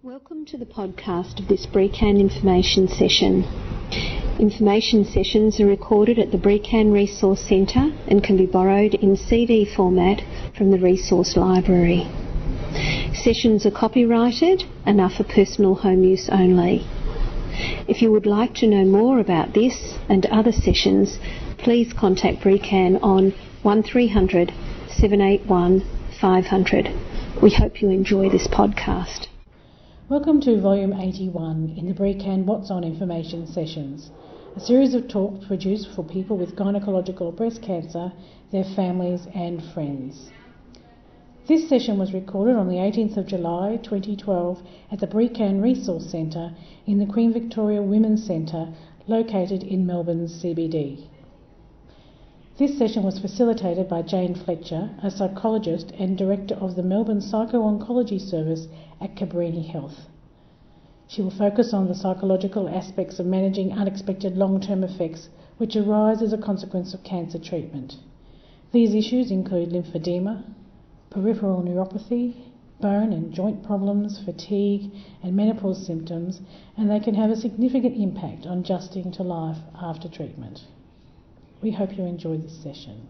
Welcome to the podcast of this BRECAN information session. Information sessions are recorded at the BRECAN Resource Centre and can be borrowed in CD format from the Resource Library. Sessions are copyrighted and are for personal home use only. If you would like to know more about this and other sessions, please contact BRECAN on 1300 781 500. We hope you enjoy this podcast. Welcome to Volume 81 in the BRECAN What's On information sessions, a series of talks produced for people with gynecological breast cancer, their families and friends. This session was recorded on the 18th of July 2012 at the BRECAN Resource Centre in the Queen Victoria Women's Centre located in Melbourne's CBD. This session was facilitated by Jane Fletcher, a psychologist and director of the Melbourne Psycho-Oncology Service at Cabrini Health. She will focus on the psychological aspects of managing unexpected long-term effects which arise as a consequence of cancer treatment. These issues include lymphedema, peripheral neuropathy, bone and joint problems, fatigue and menopause symptoms, and they can have a significant impact on adjusting to life after treatment. We hope you enjoy this session.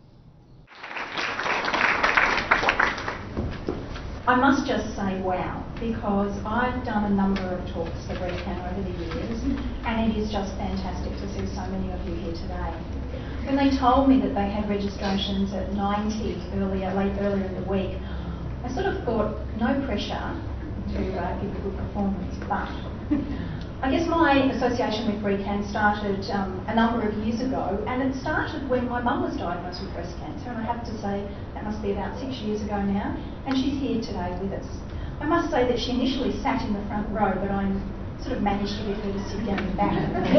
I must just say wow, because I've done a number of talks for BRECAN over the years, and it is just fantastic to see so many of you here today. When they told me that they had registrations at 90 earlier in the week, I sort of thought, no pressure to give a good performance, but I guess my association with BRECAN started a number of years ago, and it started when my mum was diagnosed with breast cancer, and I have to say that must be about 6 years ago now, and she's here today with us. I must say that she initially sat in the front row, but I sort of managed to get her to sit down the back.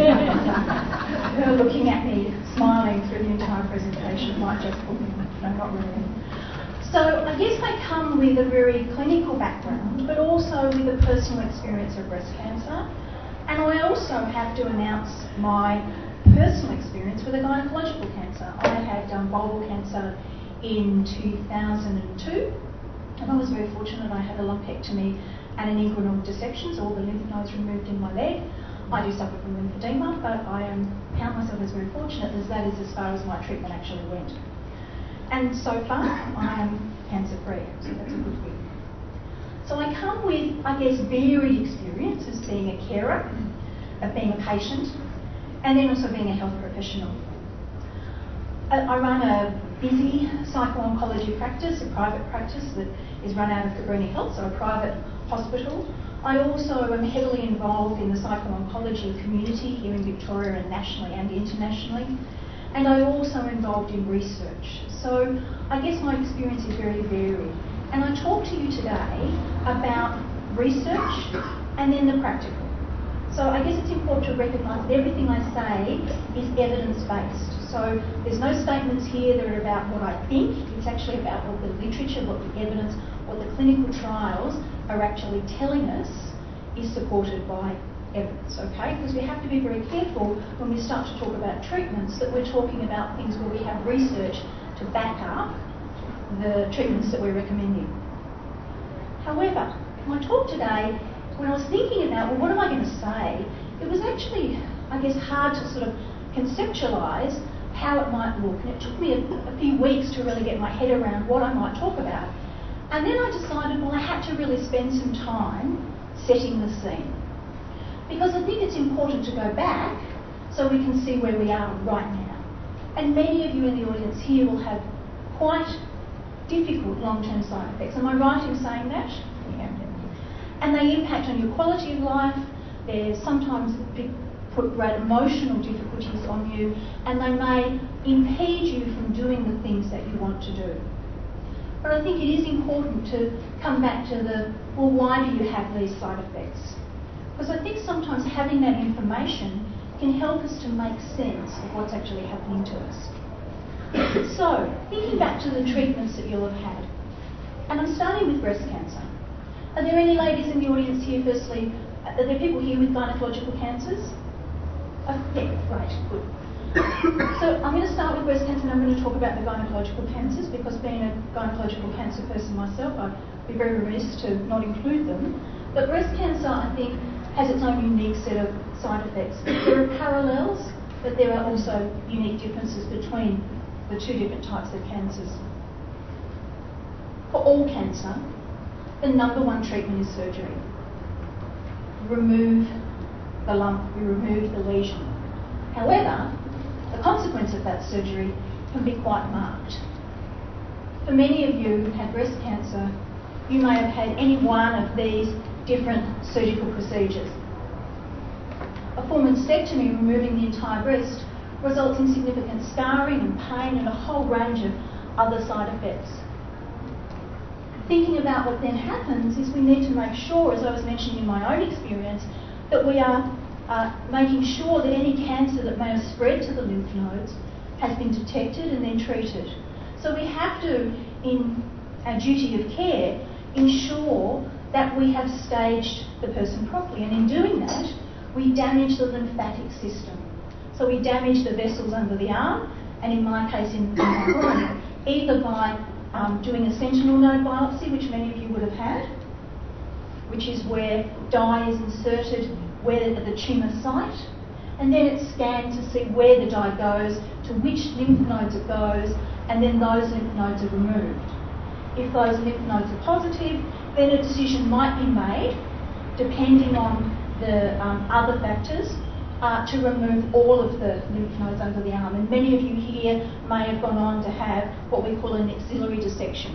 Her looking at me, smiling through the entire presentation might just put me, no, not really. So I guess I come with a very clinical background, but also with a personal experience of breast cancer. And I also have to announce my personal experience with a gynecological cancer. I had vulval cancer in 2002, and I was very fortunate. I had a lumpectomy and an inguinal dissection, so all the lymph nodes removed in my leg. I do suffer from lymphedema, but I count myself as very fortunate, as that is as far as my treatment actually went. And so far, I am cancer-free, so that's a good thing. So I come with, I guess, varied experience as being a carer, of being a patient, and then also being a health professional. I run a busy psycho-oncology practice, a private practice that is run out of Cabrini Health, so a private hospital. I also am heavily involved in the psycho-oncology community here in Victoria and nationally and internationally. And I'm also involved in research. So I guess my experience is very varied. And I talk to you today about research and then the practical. So I guess it's important to recognise that everything I say is evidence-based. So there's no statements here that are about what I think. It's actually about what the literature, what the evidence, what the clinical trials are actually telling us is supported by evidence, okay? Because we have to be very careful when we start to talk about treatments that we're talking about things where we have research to back up the treatments that we're recommending. However, my talk today, when I was thinking about, well, what am I going to say, it was actually, I guess, hard to sort of conceptualise how it might look. And it took me a few weeks to really get my head around what I might talk about. And then I decided, well, I had to really spend some time setting the scene. Because I think it's important to go back so we can see where we are right now. And many of you in the audience here will have quite difficult long-term side effects. Am I right in saying that? Yeah. And they impact on your quality of life. They sometimes put great emotional difficulties on you, and they may impede you from doing the things that you want to do. But I think it is important to come back to well, why do you have these side effects? Because I think sometimes having that information can help us to make sense of what's actually happening to us. So, thinking back to the treatments that you'll have had, and I'm starting with breast cancer. Are there any ladies in the audience here, firstly? Are there people here with gynecological cancers? Yeah, great, good. So I'm going to start with breast cancer and I'm going to talk about the gynecological cancers, because being a gynecological cancer person myself, I'd be very remiss to not include them. But breast cancer, I think, has its own unique set of side effects. There are parallels, but there are also unique differences between the two different types of cancers. For all cancer, the number one treatment is surgery. You remove the lump, you remove the lesion. However, the consequence of that surgery can be quite marked. For many of you who've had breast cancer, you may have had any one of these different surgical procedures. A full mastectomy, removing the entire breast, results in significant scarring and pain and a whole range of other side effects. Thinking about what then happens is we need to make sure, as I was mentioning in my own experience, that we are making sure that any cancer that may have spread to the lymph nodes has been detected and then treated. So we have to, in our duty of care, ensure that we have staged the person properly, and in doing that, we damage the lymphatic system. So we damage the vessels under the arm, and in my case, in my groin, either by doing a sentinel node biopsy, which many of you would have had, which is where dye is inserted where the tumour site, and then it's scanned to see where the dye goes, to which lymph nodes it goes, and then those lymph nodes are removed. If those lymph nodes are positive, then a decision might be made, depending on the other factors, to remove all of the lymph nodes under the arm. And many of you here may have gone on to have what we call an axillary dissection.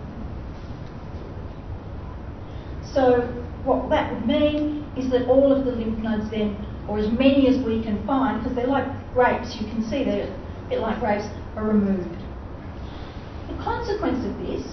So what that would mean is that all of the lymph nodes then, or as many as we can find, because they're like grapes, you can see they're a bit like grapes, are removed. The consequence of this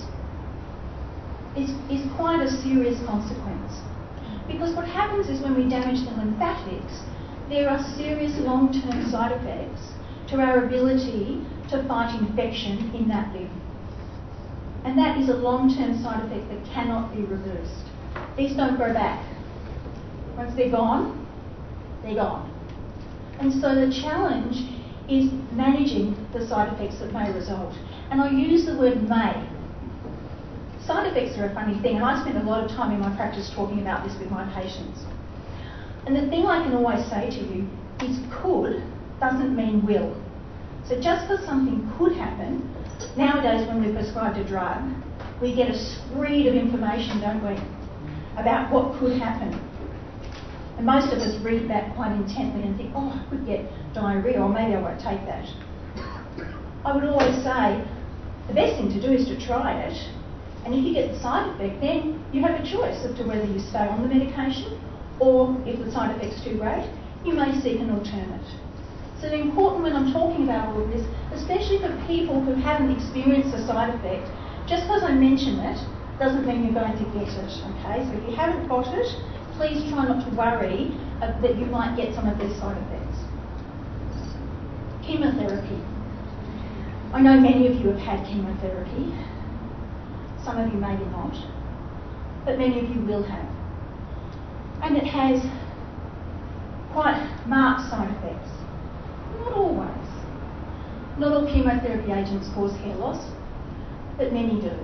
is quite a serious consequence, because what happens is when we damage the lymphatics, there are serious long-term side effects to our ability to fight infection in that limb. And that is a long-term side effect that cannot be reversed. These don't grow back. Once they're gone, they're gone. And so the challenge is managing the side effects that may result. And I use the word may. Side effects are a funny thing, and I spend a lot of time in my practice talking about this with my patients. And the thing I can always say to you is could doesn't mean will. So just because something could happen, nowadays when we're prescribed a drug, we get a screed of information, don't we, about what could happen. And most of us read that quite intently and think, oh, I could get diarrhoea, or maybe I won't take that. I would always say the best thing to do is to try it, and if you get the side effect, then you have a choice as to whether you stay on the medication, or if the side effect's too great, you may seek an alternate. So it's important when I'm talking about all of this, especially for people who haven't experienced a side effect, just because I mention it doesn't mean you're going to get it, okay? So if you haven't got it, please try not to worry that you might get some of these side effects. Chemotherapy. I know many of you have had chemotherapy. Some of you maybe not, but many of you will have. And it has quite marked side effects. Not always. Not all chemotherapy agents cause hair loss, but many do.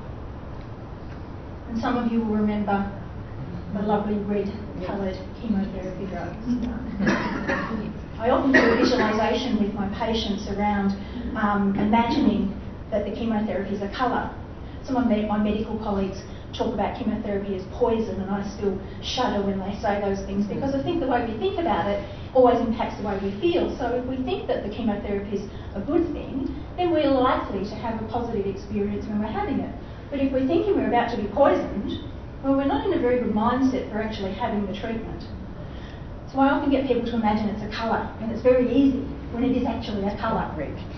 And some of you will remember the lovely red-coloured chemotherapy drugs. I often do a visualisation with my patients around imagining that the chemotherapies are colour. Some of my medical colleagues talk about chemotherapy as poison, and I still shudder when they say those things, because I think the way we think about it always impacts the way we feel. So if we think that the chemotherapy is a good thing, then we're likely to have a positive experience when we're having it. But if we're thinking we're about to be poisoned, well, we're not in a very good mindset for actually having the treatment. So I often get people to imagine it's a colour, and it's very easy when it is actually a colour.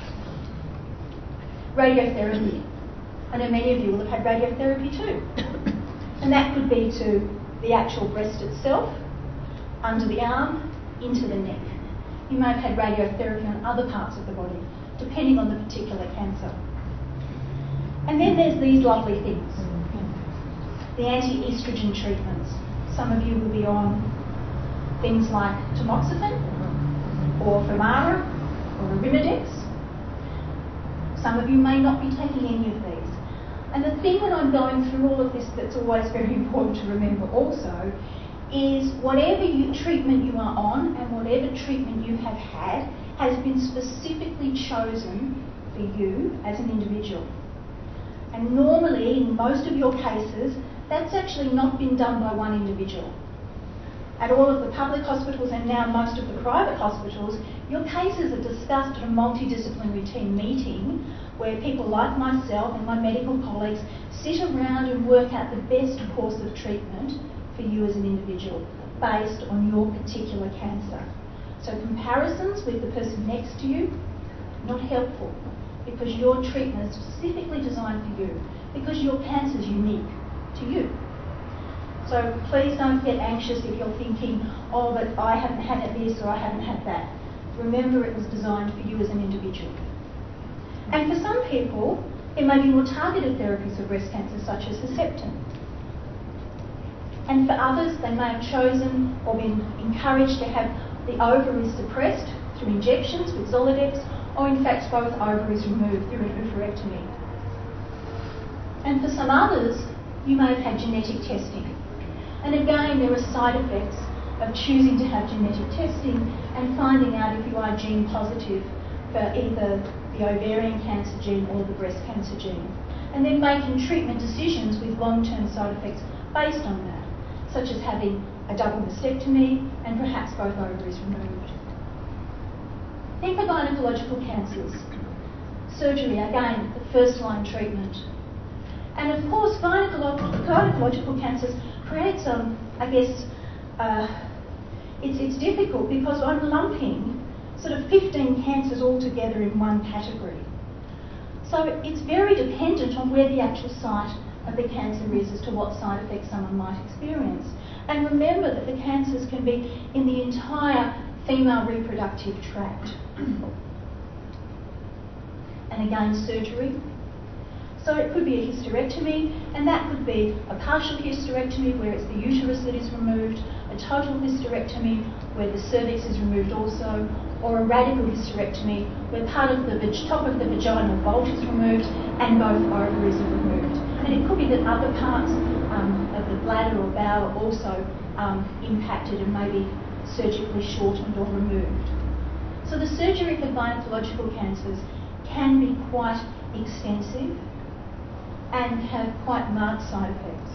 Radiotherapy. I know many of you will have had radiotherapy too. And that could be to the actual breast itself, under the arm, into the neck. You may have had radiotherapy on other parts of the body, depending on the particular cancer. And then there's these lovely things. The anti-estrogen treatments. Some of you will be on things like tamoxifen, or Femara, or Arimidex. Some of you may not be taking any of these. And the thing when I'm going through all of this that's always very important to remember also is whatever treatment you are on and whatever treatment you have had has been specifically chosen for you as an individual. And normally, in most of your cases, that's actually not been done by one individual. At all of the public hospitals and now most of the private hospitals, your cases are discussed at a multidisciplinary team meeting where people like myself and my medical colleagues sit around and work out the best course of treatment for you as an individual based on your particular cancer. So comparisons with the person next to you, not helpful because your treatment is specifically designed for you because your cancer is unique to you. So please don't get anxious if you're thinking, oh, but I haven't had this or I haven't had that. Remember, it was designed for you as an individual. And for some people, there may be more targeted therapies for breast cancer, such as Herceptin. And for others, they may have chosen or been encouraged to have the ovaries suppressed through injections with Zoladex, or in fact both ovaries removed through an oophorectomy. And for some others, you may have had genetic testing. And again, there are side effects of choosing to have genetic testing and finding out if you are gene positive for either the ovarian cancer gene or the breast cancer gene. And then making treatment decisions with long-term side effects based on that, such as having a double mastectomy and perhaps both ovaries removed. Then for gynecological cancers, surgery, again, the first-line treatment. And of course, gynecological cancers creates, it's difficult because I'm lumping sort of 15 cancers all together in one category. So it's very dependent on where the actual site of the cancer is as to what side effects someone might experience. And remember that the cancers can be in the entire female reproductive tract. And again, surgery. So it could be a hysterectomy, and that could be a partial hysterectomy where it's the uterus that is removed, a total hysterectomy where the cervix is removed also, or a radical hysterectomy where part of the top of the vaginal vault is removed and both ovaries are removed. And it could be that other parts of the bladder or bowel are also impacted and maybe surgically shortened or removed. So the surgery for gynecological cancers can be quite extensive and have quite marked side effects.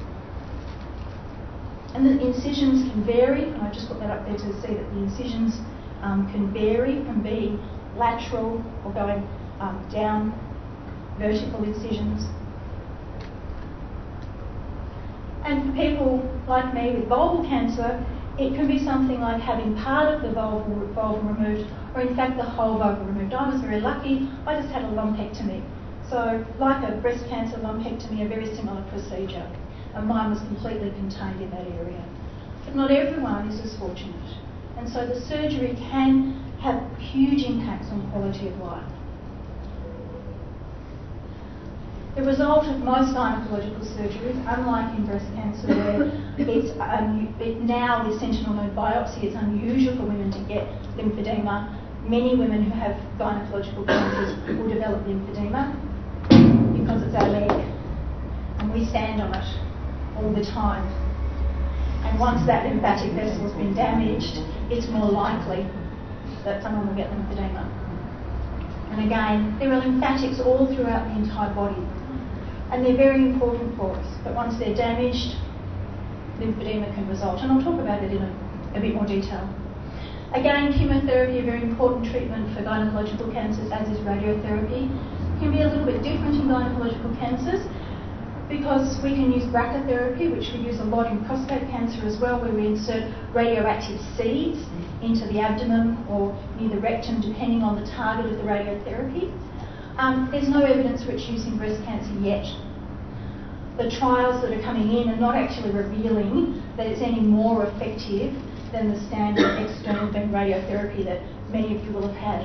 And the incisions can vary, and I just put that up there to see that the incisions can vary from being lateral or going down, vertical incisions. And for people like me with vulval cancer, it can be something like having part of the vulva removed, or in fact the whole vulva removed. I was very lucky, I just had a lumpectomy. So like a breast cancer lumpectomy, a very similar procedure. And mine was completely contained in that area. But not everyone is as fortunate. And so the surgery can have huge impacts on quality of life. The result of most gynecological surgeries, unlike in breast cancer where it's now with sentinel node biopsy, it's unusual for women to get lymphedema. Many women who have gynecological cancers will develop lymphedema because it's our leg and we stand on it all the time. And once that lymphatic vessel has been damaged, it's more likely that someone will get lymphedema. And again, there are lymphatics all throughout the entire body. And they're very important for us. But once they're damaged, lymphedema can result. And I'll talk about it in a bit more detail. Again, chemotherapy, a very important treatment for gynecological cancers, as is radiotherapy. It can be a little bit different in gynecological cancers because we can use brachytherapy, which we use a lot in prostate cancer as well, where we insert radioactive seeds into the abdomen or near the rectum, depending on the target of the radiotherapy. There's no evidence for its use in breast cancer yet. The trials that are coming in are not actually revealing that it's any more effective than the standard external beam radiotherapy that many of you will have had.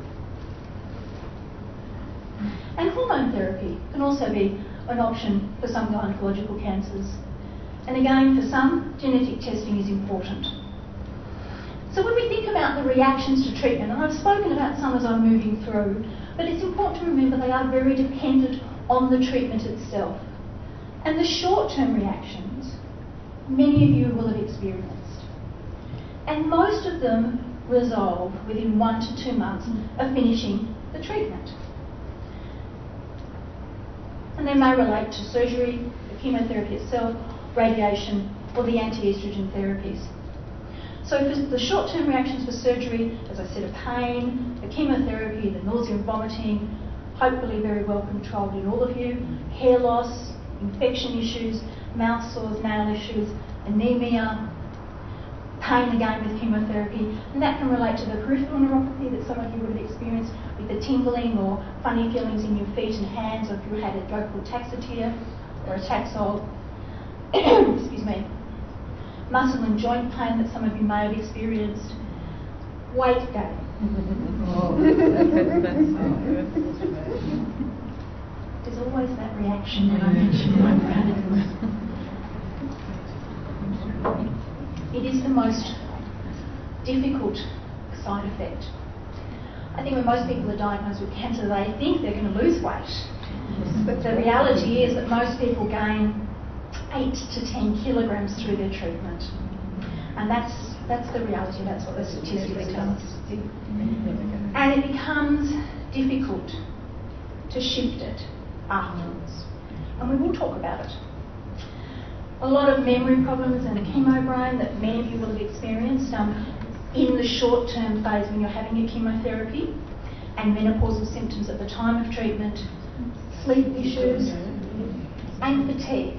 And hormone therapy can also be an option for some gynecological cancers. And again, for some, genetic testing is important. So when we think about the reactions to treatment, and I've spoken about some as I'm moving through, but it's important to remember they are very dependent on the treatment itself. And the short-term reactions, many of you will have experienced. And most of them resolve within 1 to 2 months of finishing the treatment. And they may relate to surgery, the chemotherapy itself, radiation, or the anti-estrogen therapies. So for the short-term reactions for surgery, as I said, a pain, the chemotherapy, the nausea and vomiting, hopefully very well controlled in all of you, hair loss, infection issues, mouth sores, nail issues, anemia, pain again with chemotherapy, and that can relate to the peripheral neuropathy that some of you would have experienced with the tingling or funny feelings in your feet and hands, or if you had a drug called Taxotere or a Taxol. Excuse me. Muscle and joint pain that some of you may have experienced. Weight gain. There's always that reaction when I mention weight gain. It is the most difficult side effect. I think when most people are diagnosed with cancer, they think they're going to lose weight. But the reality is that most people gain 8 to 10 kilograms through their treatment. And that's the reality, that's what the statistics tell us. And it becomes difficult to shift it afterwards. And we will talk about it. A lot of memory problems and a chemo brain that many of you will have experienced in the short-term phase when you're having your chemotherapy, and menopausal symptoms at the time of treatment, sleep issues, and fatigue.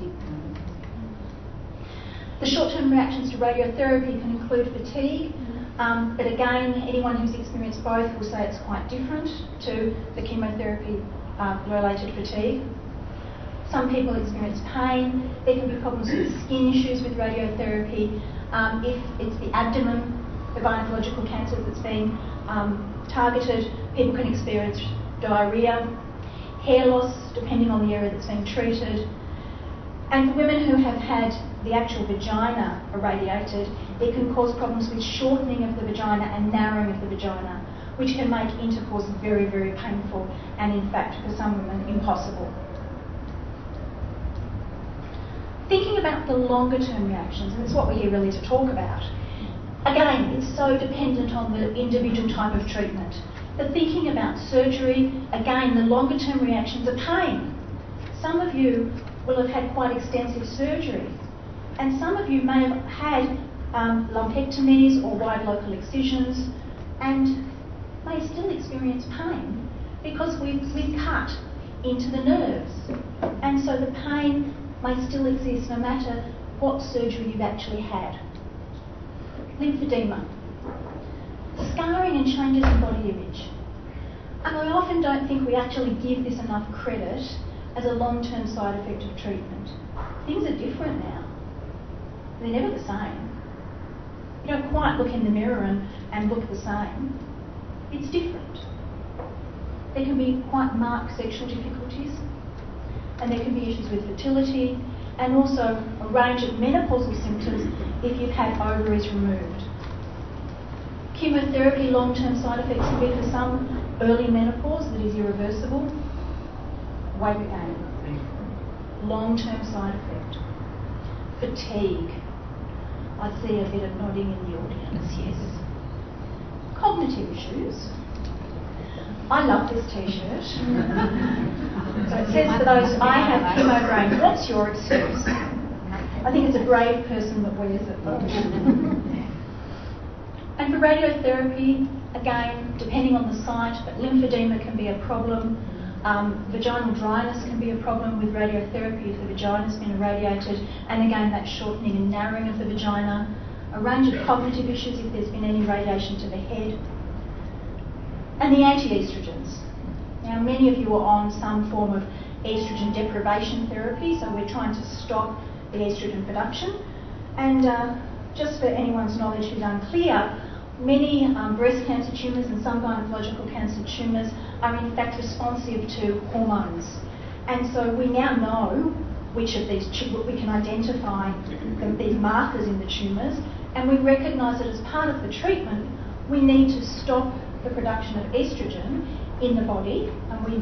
The short-term reactions to radiotherapy can include fatigue, but again, anyone who's experienced both will say it's quite different to the chemotherapy-related fatigue. Some people experience pain. There can be problems with skin issues with radiotherapy. If it's the abdomen, the gynecological cancer that's being targeted, people can experience diarrhoea, hair loss, depending on the area that's being treated. And for women who have had the actual vagina irradiated, it can cause problems with shortening of the vagina and narrowing of the vagina, which can make intercourse very, very painful and, in fact, for some women, impossible. Thinking about the longer term reactions, and it's what we're here really to talk about, again, it's so dependent on the individual type of treatment. But thinking about surgery, again, the longer term reactions are pain. Some of you will have had quite extensive surgery, and some of you may have had lumpectomies or wide local excisions and may still experience pain because we've cut into the nerves. And so the pain may still exist no matter what surgery you've actually had. Lymphedema, scarring and changes in body image. And I often don't think we actually give this enough credit as a long-term side effect of treatment. Things are different now. They're never the same. You don't quite look in the mirror and look the same. It's different. There can be quite marked sexual difficulties, and there can be issues with fertility, and also a range of menopausal symptoms if you've had ovaries removed. Chemotherapy long-term side effects can be for some early menopause that is irreversible. Weight gain. Long-term side effect. Fatigue. I see a bit of nodding in the audience, yes. Cognitive issues. I love this t-shirt. So it says for those, I have chemo brain, what's your excuse? I think it's a brave person that wears it though. And for radiotherapy, again, depending on the site, but lymphedema can be a problem. Vaginal dryness can be a problem with radiotherapy if the vagina's been irradiated, and again that shortening and narrowing of the vagina. A range of cognitive issues if there's been any radiation to the head. And the anti-estrogens. Now, many of you are on some form of estrogen deprivation therapy, so we're trying to stop the estrogen production. And just for anyone's knowledge who's unclear, many breast cancer tumours and some gynecological cancer tumours are in fact responsive to hormones. And so we now know which of these, we can identify these markers in the tumours, and we recognise that as part of the treatment, we need to stop the production of estrogen in the body, and we, of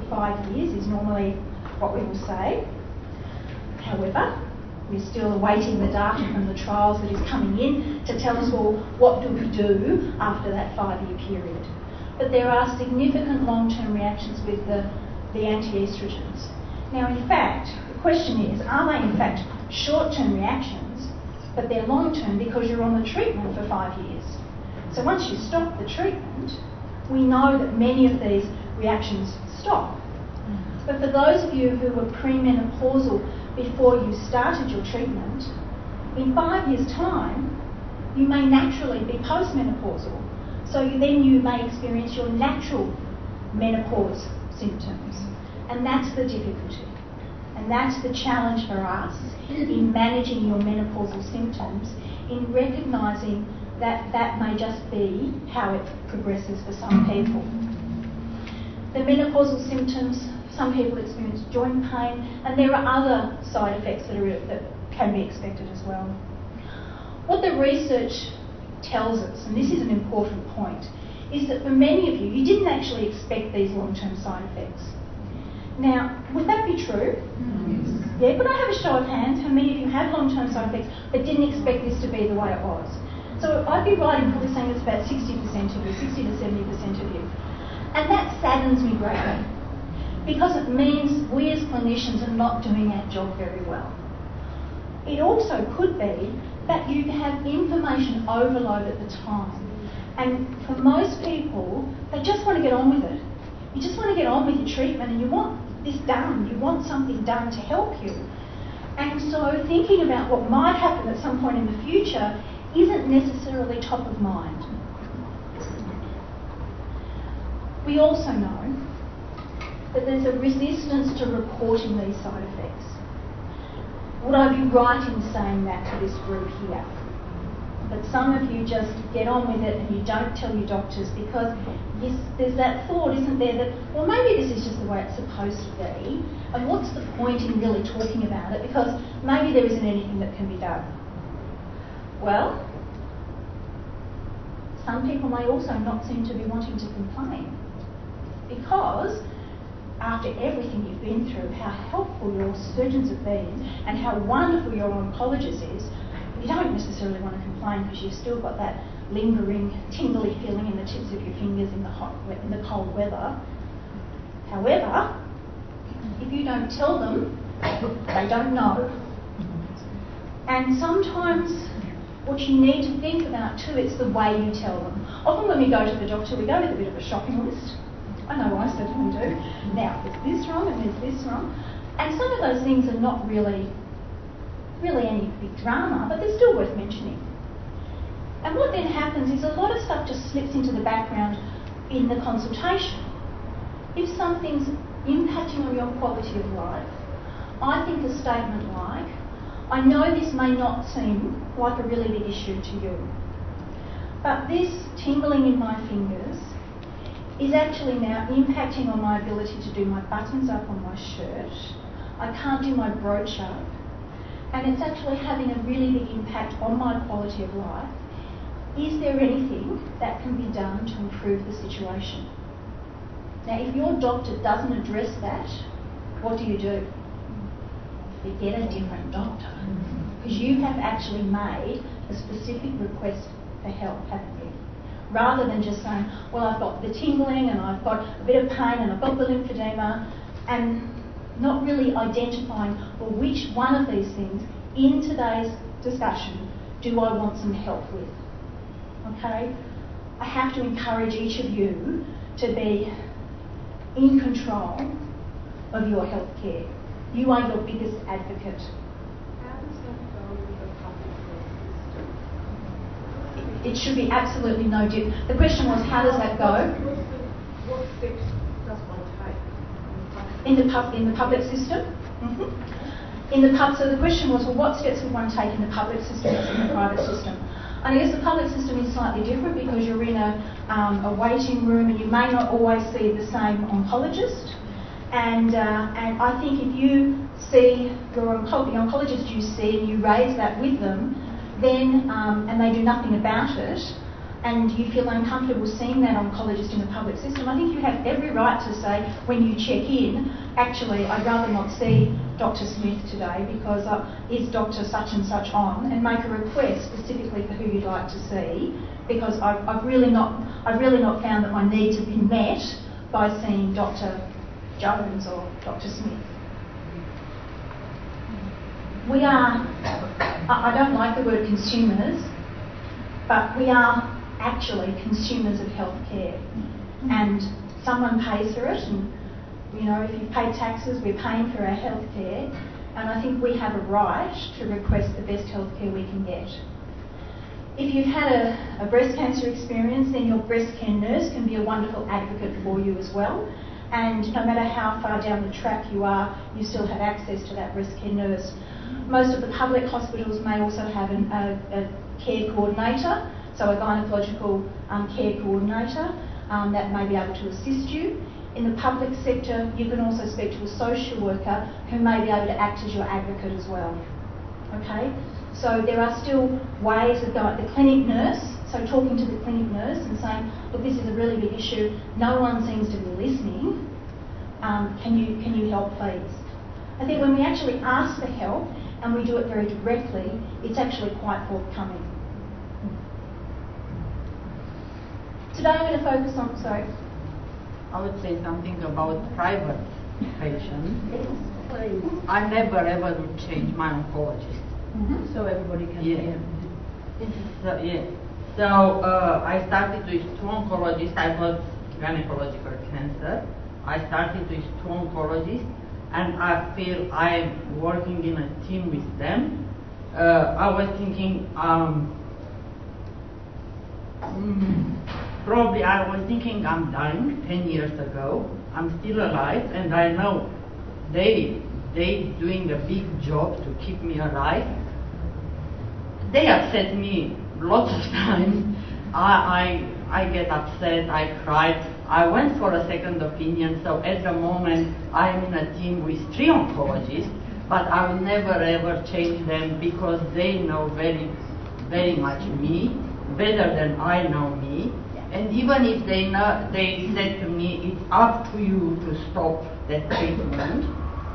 for 5 years is normally what we will say. However, we're still awaiting the data from the trials that is coming in to tell us, well, what do we do after that 5-year period? But there are significant long-term reactions with the anti-estrogens. Now, in fact, the question is, are they in fact short-term reactions, but they're long-term because you're on the treatment for 5 years? So once you stop the treatment, we know that many of these reactions stop. But for those of you who were premenopausal before you started your treatment, in 5 years' time, you may naturally be postmenopausal. So then you may experience your natural menopause symptoms. And that's the difficulty. And that's the challenge for us in managing your menopausal symptoms, in recognising that that may just be how it progresses for some people. The menopausal symptoms, some people experience joint pain, and there are other side effects that can be expected as well. What the research tells us, and this is an important point, is that for many of you, you didn't actually expect these long-term side effects. Now, would that be true? Yes. Yeah, could I have a show of hands? How many of you have long-term side effects but didn't expect this to be the way it was? So I'd be right in probably saying it's about 60% of you, 60 to 70% of you. And that saddens me greatly, because it means we as clinicians are not doing our job very well. It also could be that you have information overload at the time. And for most people, they just want to get on with it. You just want to get on with your treatment and you want this done. You want something done to help you. And so thinking about what might happen at some point in the future isn't necessarily top of mind. We also know that there's a resistance to reporting these side effects. Would I be right in saying that to this group here? But some of you just get on with it and you don't tell your doctors because there's that thought, isn't there, that, well, maybe this is just the way it's supposed to be, and what's the point in really talking about it because maybe there isn't anything that can be done. Well, some people may also not seem to be wanting to complain because after everything you've been through, how helpful your surgeons have been and how wonderful your oncologist is, you don't necessarily want to complain because you've still got that lingering, tingly feeling in the tips of your fingers in the cold weather. However, if you don't tell them, they don't know. And sometimes what you need to think about too, it's the way you tell them. Often when we go to the doctor, we go with a bit of a shopping list. I know I certainly do. Now, there's this wrong and there's this wrong. And some of those things are not really any big drama, but they're still worth mentioning. And what then happens is a lot of stuff just slips into the background in the consultation. If something's impacting on your quality of life, I think a statement like, I know this may not seem like a really big issue to you, but this tingling in my fingers is actually now impacting on my ability to do my buttons up on my shirt. I can't do my brooch up. And it's actually having a really big impact on my quality of life. Is there anything that can be done to improve the situation? Now, if your doctor doesn't address that, what do? You get a different doctor. Because you have actually made a specific request for help, haven't you? Rather than just saying, well, I've got the tingling and I've got a bit of pain and I've got the lymphedema, and not really identifying, well, which one of these things in today's discussion do I want some help with? Okay? I have to encourage each of you to be in control of your health care. You are your biggest advocate. How does that go with the public health system? It should be absolutely no different. The question was, how does that go? What steps does one take? In the public system? Mm-hmm. So the question was, well, what steps would one take in the public system versus in the private system? I guess the public system is slightly different because you're in a waiting room and you may not always see the same oncologist. And I think if you see the oncologist you see and you raise that with them, then and they do nothing about it, and you feel uncomfortable seeing that oncologist in the public system, I think you have every right to say when you check in, actually, I'd rather not see Dr. Smith today because is Dr. such and such on, and make a request specifically for who you'd like to see, because I've really not found that my needs have been met by seeing Dr. Jones or Dr. Smith. We are, I don't like the word consumers, but we are actually consumers of healthcare, and someone pays for it, and if you pay taxes, we're paying for our healthcare, and I think we have a right to request the best healthcare we can get. If you've had a breast cancer experience, then your breast care nurse can be a wonderful advocate for you as well, and no matter how far down the track you are, you still have access to that breast care nurse. Most of the public hospitals may also have a care coordinator, so a gynecological care coordinator that may be able to assist you. In the public sector, you can also speak to a social worker who may be able to act as your advocate as well. Okay? So there are still ways of going. The clinic nurse, so talking to the clinic nurse and saying, look, this is a really big issue, no one seems to be listening, can you help please? I think when we actually ask for help and we do it very directly, it's actually quite forthcoming. Today I'm going to focus on, I would say something about private patients. I never ever would change my oncologist. So everybody can hear. So I started with two oncologists. I got gynecological cancer. I started with two oncologists, and I feel I'm working in a team with them. I was thinking, probably I was thinking I'm dying 10 years ago. I'm still alive, and I know they doing a big job to keep me alive. They upset me lots of times. I get upset, I cried. I went for a second opinion, so at the moment I'm in a team with three oncologists, but I will never ever change them because they know very, very much me, better than I know me. And even if they said to me, it's up to you to stop that treatment,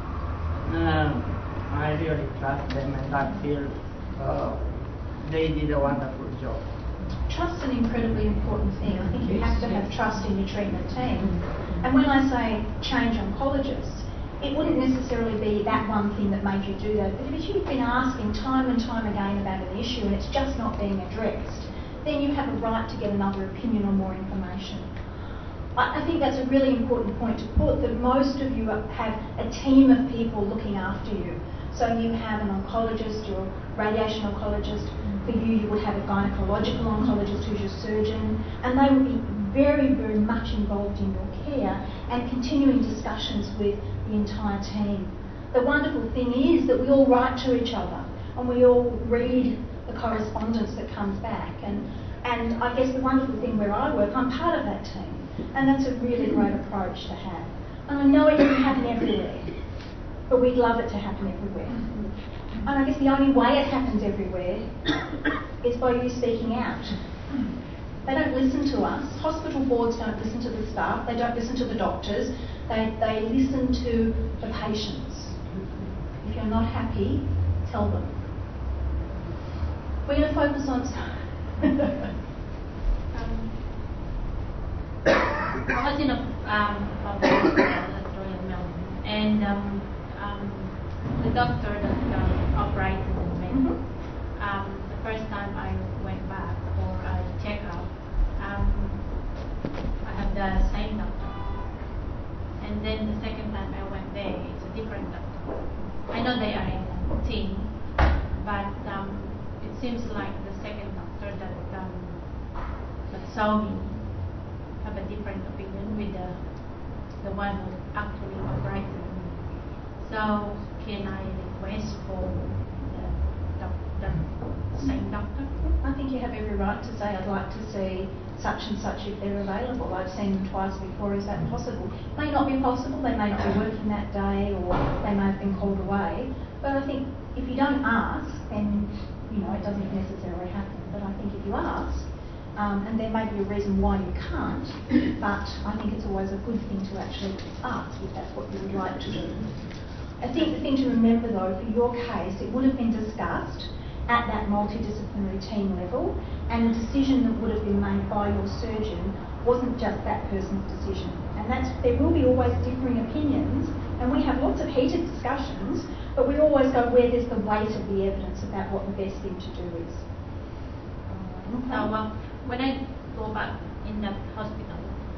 I really trust them, and I feel they did a wonderful job. Trust's an incredibly important thing. I think you have to have trust in your treatment team. And when I say change oncologists, it wouldn't necessarily be that one thing that made you do that. But if you've been asking time and time again about an issue and it's just not being addressed, then you have a right to get another opinion or more information. I think that's a really important point to put, that most of you have a team of people looking after you. So you have an oncologist or radiation oncologist. For you, you would have a gynecological oncologist who's your surgeon, and they would be very, very much involved in your care and continuing discussions with the entire team. The wonderful thing is that we all write to each other and we all read the correspondence that comes back. And I guess the wonderful thing where I work, I'm part of that team. And that's a really great approach to have. And I know it doesn't happen everywhere, but we'd love it to happen everywhere. And I guess the only way it happens everywhere is by you speaking out. They don't listen to us. Hospital boards don't listen to the staff. They don't listen to the doctors. They listen to the patients. If you're not happy, tell them. We're going to focus on... I was in a public hospital in Melbourne, and the doctor that operated on me, the first time I went back for a checkup, I had the same doctor, and then the second time I went there, it's a different doctor. I know they are in a team, but it seems like the second doctor that saw me have a different opinion with the one who actually operated on me. So can I request for the same doctor? I think you have every right to say, I'd like to see such and such if they're available. I've seen them twice before, is that possible? It may not be possible, they may not be working that day, or they may have been called away. But I think if you don't ask, then it doesn't necessarily happen. But I think if you ask, and there may be a reason why you can't, but I think it's always a good thing to actually ask if that's what you would like to do. I think the thing to remember though, for your case, it would have been discussed at that multidisciplinary team level, and the decision that would have been made by your surgeon wasn't just that person's decision. And there will be always differing opinions, and we have lots of heated discussions, but we always go where there's the weight of the evidence about what the best thing to do is. So when I go back in that hospital,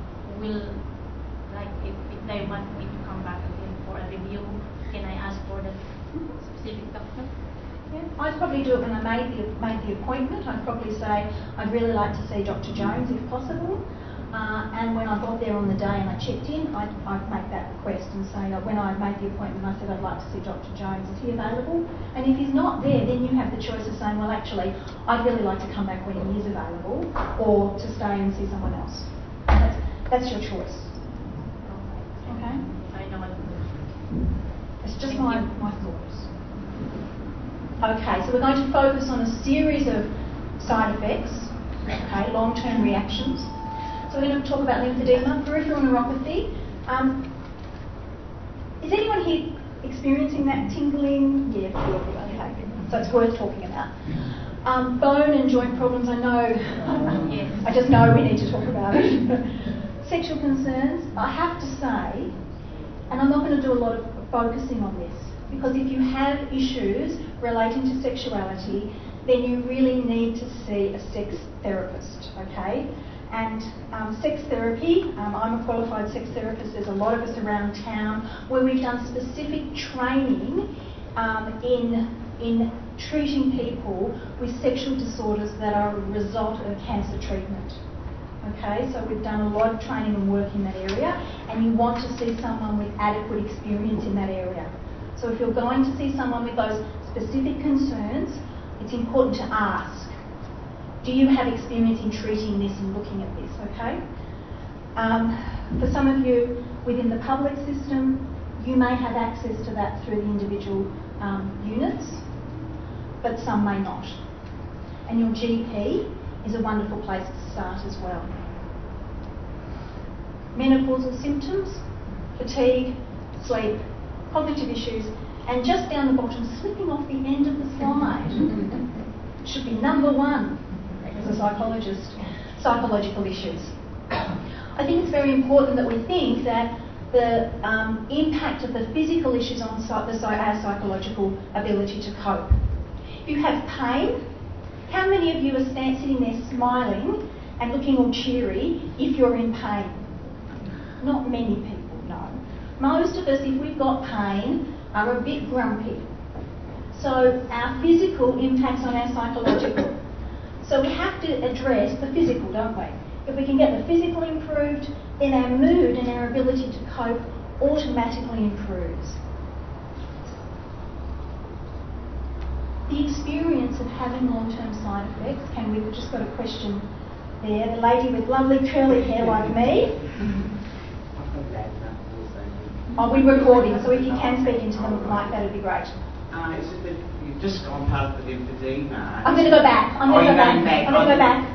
if they want me to come back again for a review, can I ask for the specific doctor? Yeah, I'd probably do it when I made the appointment. I'd probably say I'd really like to see Dr. Jones if possible. And when I got there on the day and I checked in, I'd make that request and say, when I made the appointment, I said I'd like to see Dr. Jones. Is he available? And if he's not there, then you have the choice of saying, well, actually, I'd really like to come back when he is available, or to stay and see someone else. That's your choice. Okay? I know what to do. It's just my thoughts. Okay, so we're going to focus on a series of side effects, okay, long-term reactions. So we're going to talk about lymphedema, peripheral neuropathy. Is anyone here experiencing that tingling? Yeah, okay. So it's worth talking about. Bone and joint problems, I know. Yes. I just know we need to talk about it. Sexual concerns, I have to say, and I'm not going to do a lot of focusing on this, because if you have issues relating to sexuality, then you really need to see a sex therapist, okay? And sex therapy, I'm a qualified sex therapist, there's a lot of us around town where we've done specific training in treating people with sexual disorders that are a result of cancer treatment. Okay, so we've done a lot of training and work in that area, and you want to see someone with adequate experience in that area. So if you're going to see someone with those specific concerns, it's important to ask, do you have experience in treating this and looking at this, okay? For some of you within the public system, you may have access to that through the individual units, but some may not. And your GP is a wonderful place to start as well. Menopausal symptoms, fatigue, sleep, cognitive issues, and just down the bottom, slipping off the end of the slide, should be number one as a psychologist, psychological issues. I think it's very important that we think that the impact of the physical issues on our psychological ability to cope. If you have pain, how many of you are sitting there smiling and looking all cheery if you're in pain? Not many people, no. Most of us, if we've got pain, are a bit grumpy. So our physical impacts on our psychological. So we have to address the physical, don't we? If we can get the physical improved, then our mood and our ability to cope automatically improves. The experience of having long-term side effects, we've just got a question there. The lady with lovely curly hair like me. We're recording, so if you can speak into the mic, that would be great. It's just that you've just gone past the lymphedema. I'm going to go back. I'm going to go back.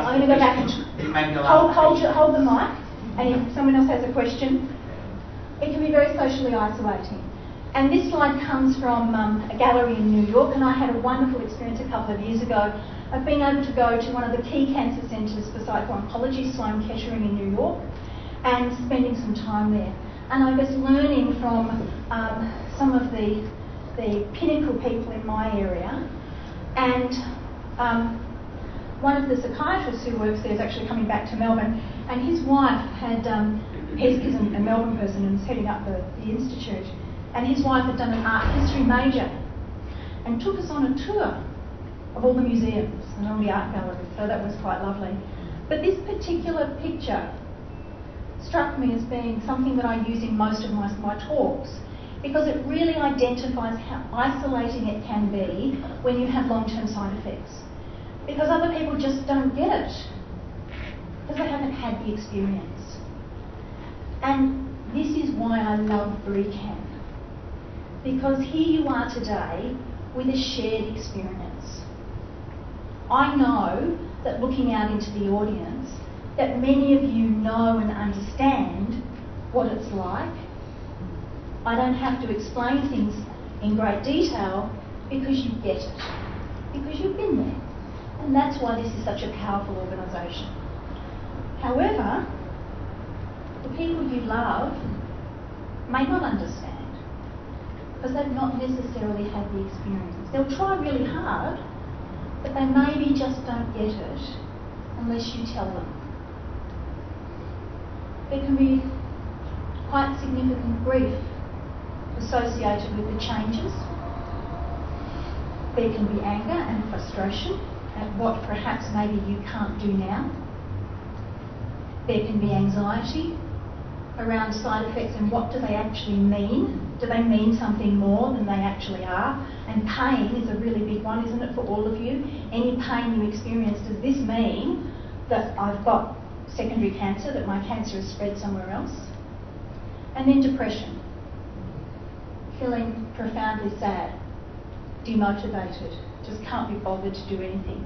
Hold the mic, and if someone else has a question, it can be very socially isolating. And this slide comes from a gallery in New York, and I had a wonderful experience a couple of years ago of being able to go to one of the key cancer centres for psycho-oncology, Sloan Kettering in New York, and spending some time there. And I was learning from some of the pinnacle people in my area, and one of the psychiatrists who works there is actually coming back to Melbourne, and his wife had, he's a Melbourne person and was heading up the institute, and his wife had done an art history major and took us on a tour of all the museums and all the art galleries, so that was quite lovely. But this particular picture struck me as being something that I use in most of my talks, because it really identifies how isolating it can be when you have long-term side effects. Because other people just don't get it, because they haven't had the experience. And this is why I love BRECAN, because here you are today with a shared experience. I know that looking out into the audience, that many of you know and understand what it's like. I don't have to explain things in great detail because you get it, because you've been there. And that's why this is such a powerful organisation. However, the people you love may not understand because they've not necessarily had the experience. They'll try really hard, but they maybe just don't get it unless you tell them. There can be quite significant grief associated with the changes. There can be anger and frustration at what perhaps maybe you can't do now. There can be anxiety around side effects and what do they actually mean? Do they mean something more than they actually are? And pain is a really big one, isn't it, for all of you? Any pain you experience, does this mean that I've got secondary cancer, that my cancer has spread somewhere else? And then depression. Feeling profoundly sad, demotivated, just can't be bothered to do anything.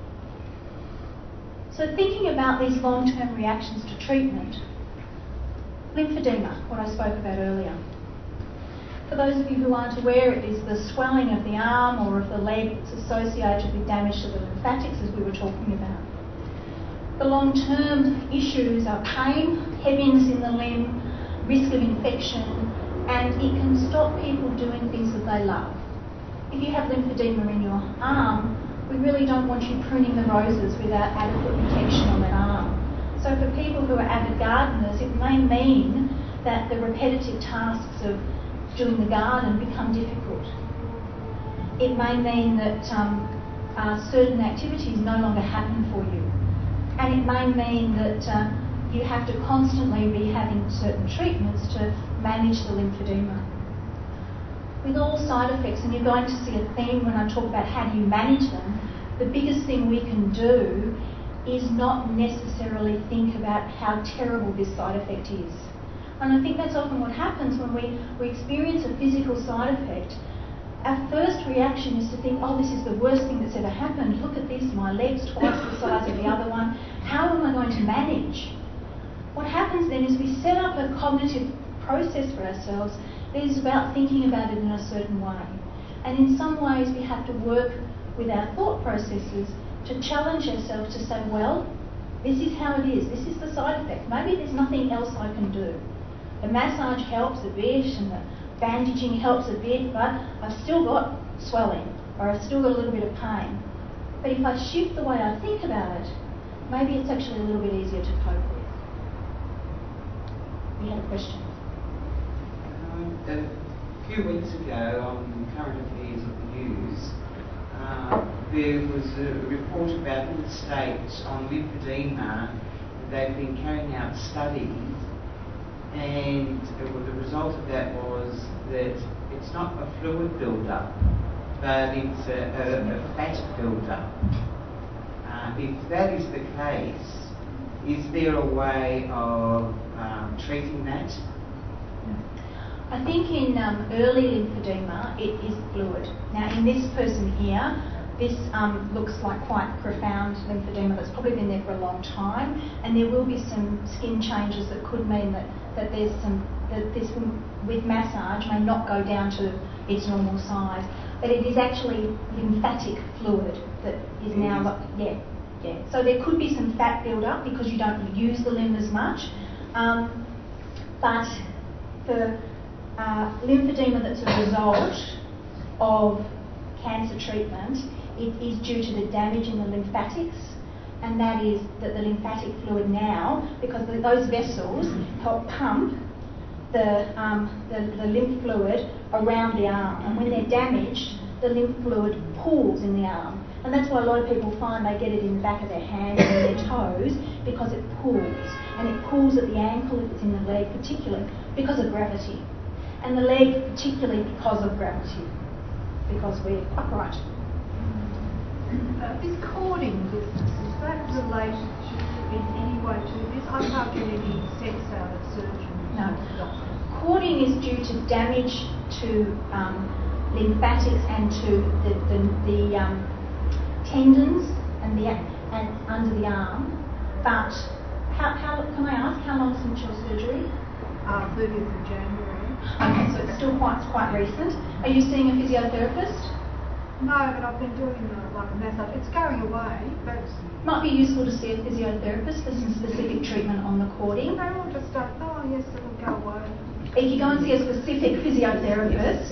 So thinking about these long-term reactions to treatment, lymphedema, what I spoke about earlier. For those of you who aren't aware, it is the swelling of the arm or of the leg that's associated with damage to the lymphatics, as we were talking about. The long-term issues are pain, heaviness in the limb, risk of infection, and it can stop people doing things that they love. If you have lymphedema in your arm, we really don't want you pruning the roses without adequate protection on that arm. So for people who are avid gardeners, it may mean that the repetitive tasks of doing the garden become difficult. It may mean that certain activities no longer happen for you. And it may mean that you have to constantly be having certain treatments to manage the lymphedema. With all side effects, and you're going to see a theme when I talk about how do you manage them, the biggest thing we can do is not necessarily think about how terrible this side effect is. And I think that's often what happens when we experience a physical side effect. Our first reaction is to think, oh, this is the worst thing that's ever happened. Look at this, my leg's twice the size of the other one. How am I going to manage? What happens then is we set up a cognitive process for ourselves that is about thinking about it in a certain way. And in some ways we have to work with our thought processes to challenge ourselves to say, well, this is how it is. This is the side effect. Maybe there's nothing else I can do. The massage helps a bit and the bandaging helps a bit, but I've still got swelling or I've still got a little bit of pain. But if I shift the way I think about it, maybe it's actually a little bit easier to cope with. We had a question. A few weeks ago on Current Affairs of the News, there was a report about in the States on lymphedema. They've been carrying out studies, and the result of that was that it's not a fluid build-up, but it's a fat build-up. If that is the case, is there a way of treating that? I think in early lymphedema, it is fluid. Now, in this person here, this looks like quite profound lymphedema that's probably been there for a long time, and there will be some skin changes that could mean that there's that this with massage may not go down to its normal size, but it is actually lymphatic fluid that is now, yeah. So there could be some fat build-up because you don't use the limb as much, but for lymphedema that's a result of cancer treatment, it is due to the damage in the lymphatics, and that is that the lymphatic fluid now, because those vessels help pump the lymph fluid around the arm, and when they're damaged, the lymph fluid pools in the arm. And that's why a lot of people find they get it in the back of their hands and their toes, because it pools. And it pools at the ankle if it's in the leg, particularly because of gravity. And the leg particularly because of gravity, because we're upright. Is cording business, is that related in any way to this? I can't get any sense out of surgeon. No. Cording is due to damage to lymphatics and to the tendons and under the arm. But how can I ask how long since your surgery? 30th of January. Okay, so it's still quite recent. Are you seeing a physiotherapist? No, but I've been doing like a massage. It's going away, but Might be useful to see a physiotherapist for some specific treatment on the cording. they all just go, oh yes, it'll go away. If you go and see a specific physiotherapist,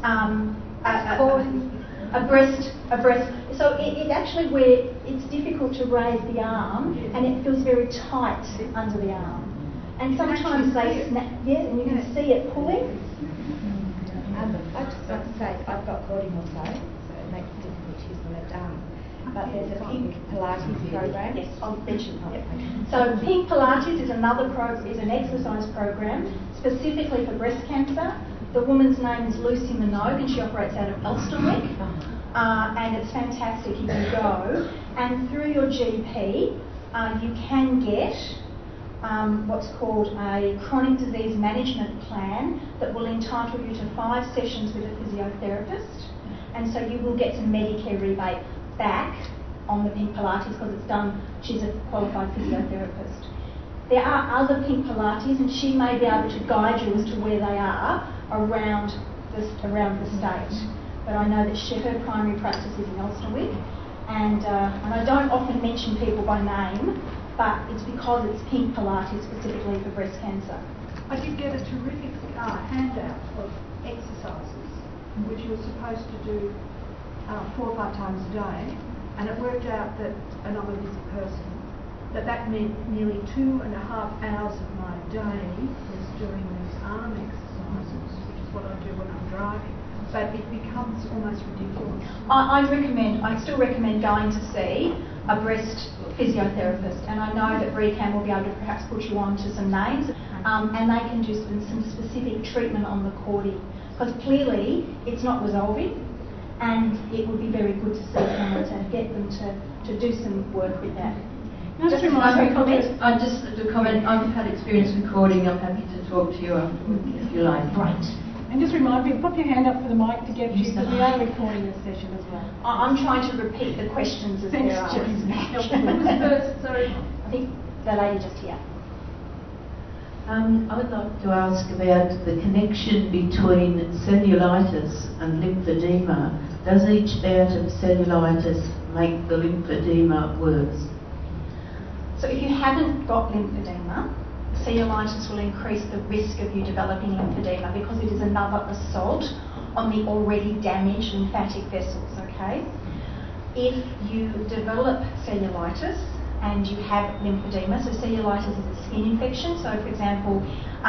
a breast. So it actually where it's difficult to raise the arm and it feels very tight under the arm. And sometimes they snap, and you can see it pulling. I'd just like to say I've got cording also, so it makes it difficult to use the left arm. But there's a pink Pilates program. Yes, I'll mention that. So Pink Pilates is is an exercise program specifically for breast cancer. The woman's name is Lucy Minogue and she operates out of Elsternwick. And it's fantastic if you go. And through your GP, you can get what's called a chronic disease management plan that will entitle you to 5 sessions with a physiotherapist. And so you will get some Medicare rebate back on the Pink Pilates because it's done, she's a qualified physiotherapist. There are other Pink Pilates and she may be able to guide you as to where they are around the state. But I know that her primary practice is in Elsternwick and I don't often mention people by name, but it's because it's Pink Pilates specifically for breast cancer. I did get a terrific handout of exercises which you were supposed to do 4 or 5 times a day, and it worked out that, and I'm a busy person, that meant nearly 2.5 hours of my day was doing these arm exercises, which is what I do when I'm driving. But it becomes almost ridiculous. I still recommend going to see a breast physiotherapist, and I know that BRECAN will be able to perhaps put you on to some names, and they can do some specific treatment on the cording, because clearly it's not resolving, and it would be very good to see someone to get them to do some work with that. Just to comment. I've had experience with cording. I'm happy to talk to you afterwards if you like. Great. And just remind people, pop your hand up for the mic to get you, because we are recording this session as well. I'm trying to repeat the questions as they're asked. Who was first? Sorry. I think the lady just here. I would like to ask about the connection between cellulitis and lymphedema. Does each bout of cellulitis make the lymphedema worse? So if you haven't got lymphedema, cellulitis will increase the risk of you developing lymphedema because it is another assault on the already damaged lymphatic vessels, okay? If you develop cellulitis and you have lymphedema, so cellulitis is a skin infection, so for example,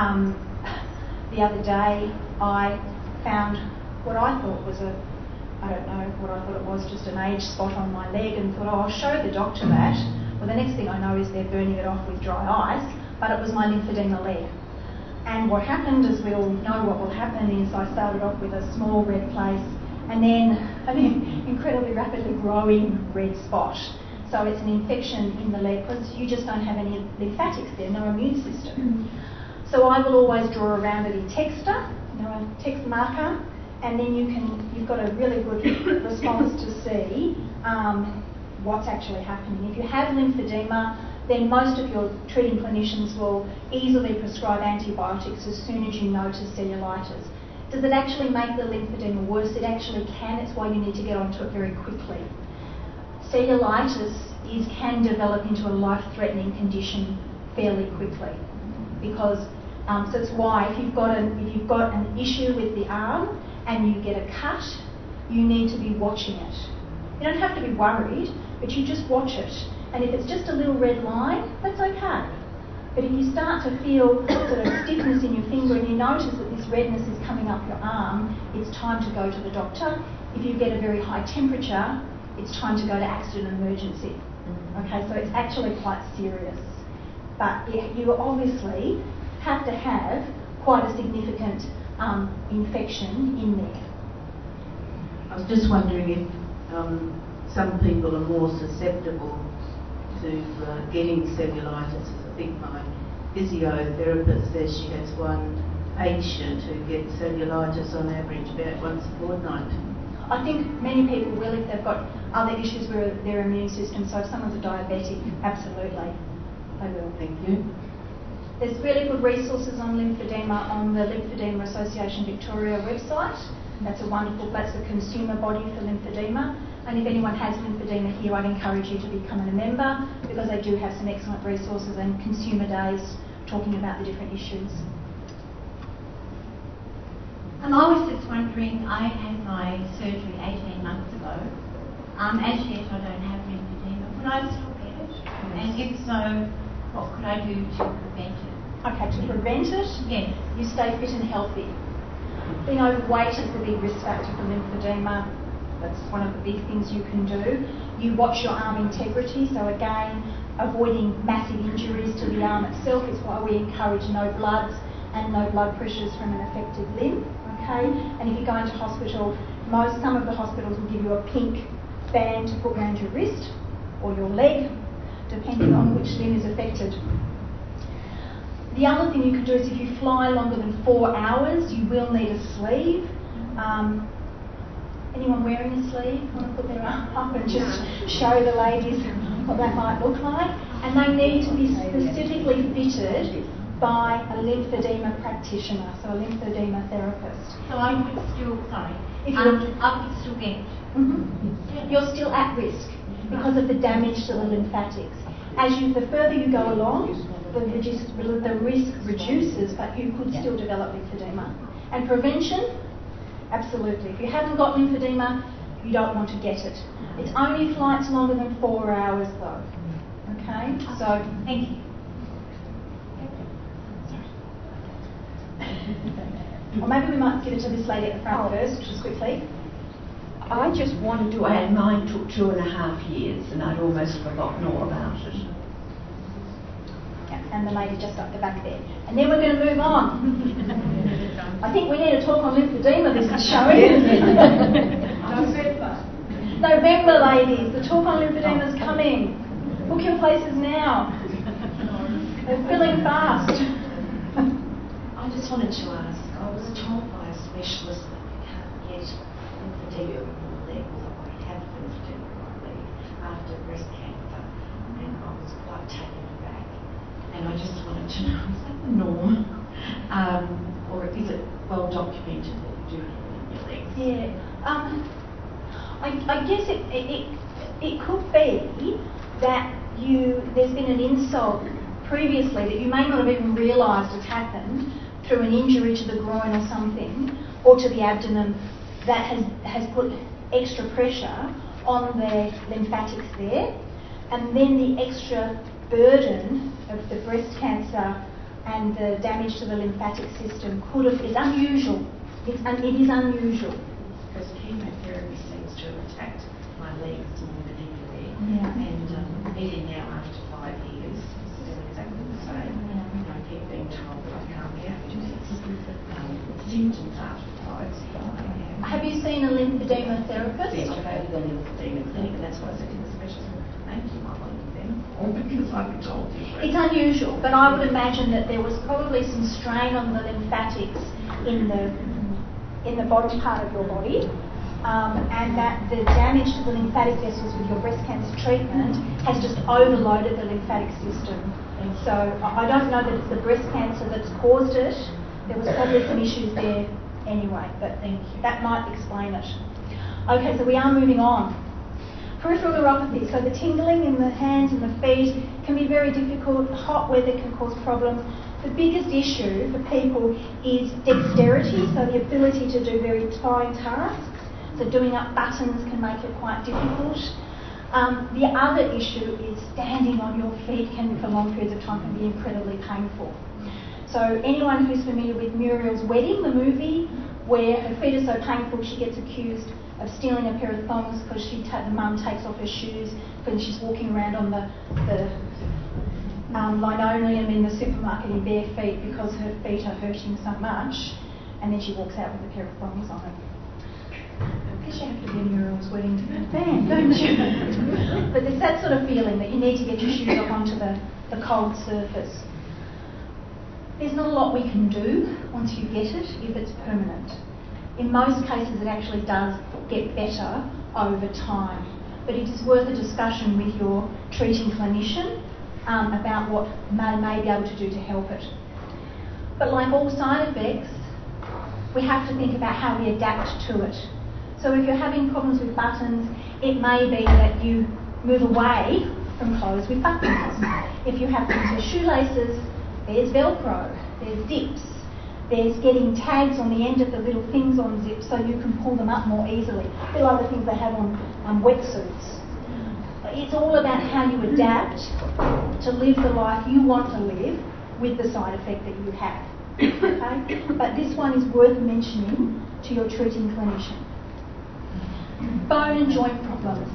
the other day I found what I thought was I don't know what I thought it was, just an age spot on my leg, and thought, oh, I'll show the doctor that. Well, the next thing I know is they're burning it off with dry ice, but it was my lymphedema leg. And what happened, as we all know what will happen, is I started off with a small red place and then an incredibly rapidly growing red spot. So it's an infection in the leg because you just don't have any lymphatics there, no immune system. So I will always draw around it in texture, a text marker, and then you've got a really good response to see what's actually happening. If you have lymphedema, then most of your treating clinicians will easily prescribe antibiotics as soon as you notice cellulitis. Does it actually make the lymphedema worse? It actually can. It's why you need to get onto it very quickly. Cellulitis can develop into a life-threatening condition fairly quickly, because so it's why if you've got an issue with the arm and you get a cut, you need to be watching it. You don't have to be worried, but you just watch it. And if it's just a little red line, that's okay. But if you start to feel sort of stiffness in your finger and you notice that this redness is coming up your arm, it's time to go to the doctor. If you get a very high temperature, it's time to go to accident and emergency. Okay, so it's actually quite serious. But you obviously have to have quite a significant infection in there. I was just wondering if some people are more susceptible to getting cellulitis. I think my physiotherapist says she has one patient who gets cellulitis on average about once a fortnight. I think many people will if they've got other issues with their immune system. So if someone's a diabetic, absolutely, they will. Thank you. There's really good resources on lymphedema on the Lymphedema Association Victoria website. That's the consumer body for lymphedema. And if anyone has lymphedema here, I'd encourage you to become a member because they do have some excellent resources and consumer days talking about the different issues. I was just wondering, I had my surgery 18 months ago. As yet I don't have lymphedema. Would I still get it? And if so, what could I do to prevent it? Okay, to prevent it, Yes. you stay fit and healthy. Being overweight is the big risk factor for lymphedema. That's one of the big things you can do. You watch your arm integrity, so again, avoiding massive injuries to the arm itself is why we encourage no bloods and no blood pressures from an affected limb. Okay, and if you go into hospital, some of the hospitals will give you a pink band to put around your wrist or your leg, depending on which limb is affected. The other thing you can do is if you fly longer than 4 hours, you will need a sleeve. Anyone wearing a sleeve want to put their arm up and just show the ladies what that might look like? And they need to be specifically fitted by a lymphedema practitioner, so a lymphedema therapist. So I would still, sorry, If I would still get it. You're still at risk because of the damage to the lymphatics. The further you go along, the risk reduces, but you could still develop lymphedema. And prevention, absolutely. If you haven't got lymphedema, you don't want to get it. It's only flights longer than 4 hours though. Okay? So, Thank you. Or maybe we might give it to this lady at the front first, just quickly. I just wanted to add, mine took 2.5 years and I'd almost forgotten all about it. Yeah, and the lady just up the back there. And then we're going to move on. I think we need to talk on lymphedema, this is showing. November, ladies. The talk on lymphedema is coming. Book your places now. They're filling fast. I just wanted to ask, I was told by a specialist that you can't get lymphedema in your leg, although I have lymphedema in my leg after breast cancer, and I was quite taken aback. And I just wanted to know, is that the norm? Or is it well documented that you do have it in your legs? Yeah. I guess it could be that there's been an insult previously that you may not have even realised has happened through an injury to the groin or something, or to the abdomen that has put extra pressure on the lymphatics there, and then the extra burden of the breast cancer and the damage to the lymphatic system is unusual. It is unusual. Because chemotherapy seems to have attacked my legs more than anywhere. Yeah. And even now, after 5 years, it's still exactly the same. Yeah. And I keep being told that I can't be able to do symptoms after 5 years. Have you seen a lymphedema therapist? Yes, I've had the lymphedema clinic, and that's why I said to the specialist, maybe you might want to do them, or because I've been told different. It's unusual, but I would imagine that there was probably some strain on the lymphatics in the bottom part of your body, and that the damage to the lymphatic vessels with your breast cancer treatment has just overloaded the lymphatic system. And so I don't know that it's the breast cancer that's caused it. There was probably some issues there anyway, but that might explain it. Okay, so we are moving on. Peripheral neuropathy, so the tingling in the hands and the feet can be very difficult. Hot weather can cause problems. The biggest issue for people is dexterity, so the ability to do very fine tasks. So doing up buttons can make it quite difficult. The other issue is standing on your feet for long periods of time can be incredibly painful. So anyone who's familiar with Muriel's Wedding, the movie, where her feet are so painful she gets accused of stealing a pair of thongs because the mum takes off her shoes when she's walking around on the linoleum in the supermarket in bare feet because her feet are hurting so much, and then she walks out with a pair of thongs on it. I guess you have to be a Muriel's Wedding to be a fan, don't you? But there's that sort of feeling that you need to get your shoes up onto the cold surface. There's not a lot we can do once you get it if it's permanent. In most cases, it actually does get better over time. But it is worth a discussion with your treating clinician about what may be able to do to help it. But like all side effects, we have to think about how we adapt to it. So if you're having problems with buttons, it may be that you move away from clothes with buttons. If you have things with shoelaces, there's Velcro, there's zips, there's getting tags on the end of the little things on zips so you can pull them up more easily. A bit like the things they have on wetsuits. It's all about how you adapt to live the life you want to live with the side effect that you have. Okay? But this one is worth mentioning to your treating clinician. Bone and joint problems.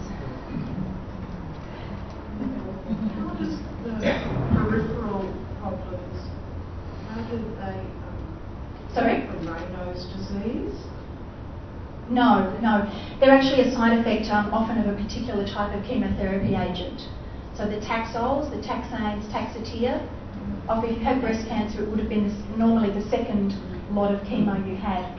How does the peripheral problems, how do they Sorry? from Raynaud's disease? No. They're actually a side effect often of a particular type of chemotherapy agent. So the Taxols, the taxanes, Taxotere, if you have breast cancer, it would have been normally the second lot of chemo you had.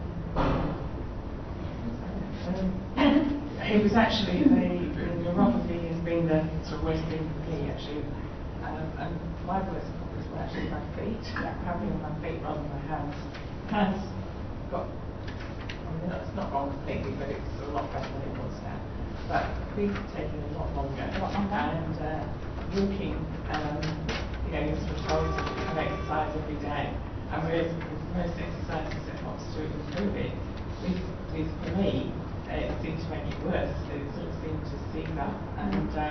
It was actually the neuropathy has been the sort of worst thing for me actually, and my worst problems were actually my feet, having on my feet rather than my hands. Hands got, it's not gone completely, but it's a lot better than it was now. But feet are taking a lot longer, and walking, you're sort of told to have exercise every day, and whereas most exercises that helps to improve it, for me, it seemed to make it worse. It sort of seemed to speed up, and so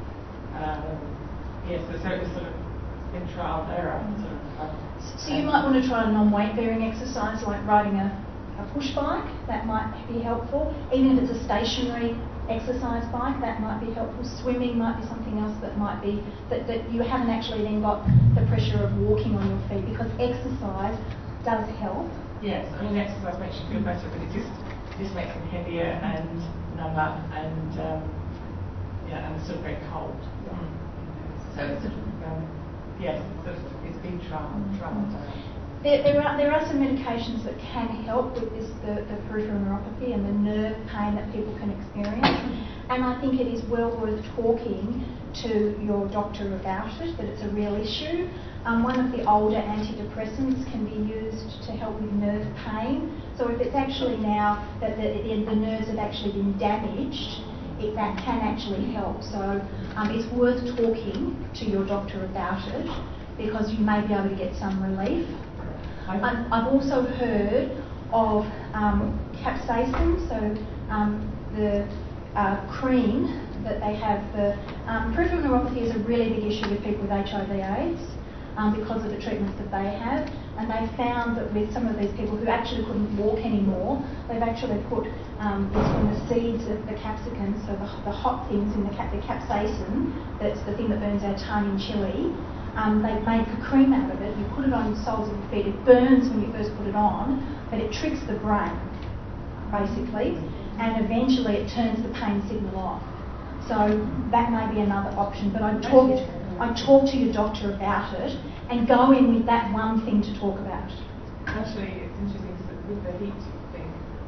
it was sort of in trial and error. So you might want to try a non-weight bearing exercise like riding a push bike. That might be helpful. Even if it's a stationary exercise bike, that might be helpful. Swimming might be something else that might be that you haven't actually then got the pressure of walking on your feet, because exercise does help. Yes, I mean exercise makes you feel better, but it just makes them heavier and number and and sort of very cold. So it's sort of it's been trial and error. There are some medications that can help with the peripheral neuropathy and the nerve pain that people can experience, and I think it is well worth talking to your doctor about it, that it's a real issue. One of the older antidepressants can be used to help with nerve pain. So if it's actually now that the nerves have actually been damaged, that can actually help. So it's worth talking to your doctor about it, because you may be able to get some relief. I've also heard of capsaicin, so the cream that they have for peripheral neuropathy is a really big issue with people with HIV/AIDS because of the treatments that they have, and they found that with some of these people who actually couldn't walk anymore, they've actually put this from the seeds of the capsicum, so the hot things in the capsaicin, that's the thing that burns our tongue in chili. They make a cream out of it. You put it on the soles of your feet. It burns when you first put it on, but it tricks the brain, basically, and eventually it turns the pain signal off. So that may be another option. But I'd talk to your doctor about it and go in with that one thing to talk about. Actually, it's interesting because with the heat thing,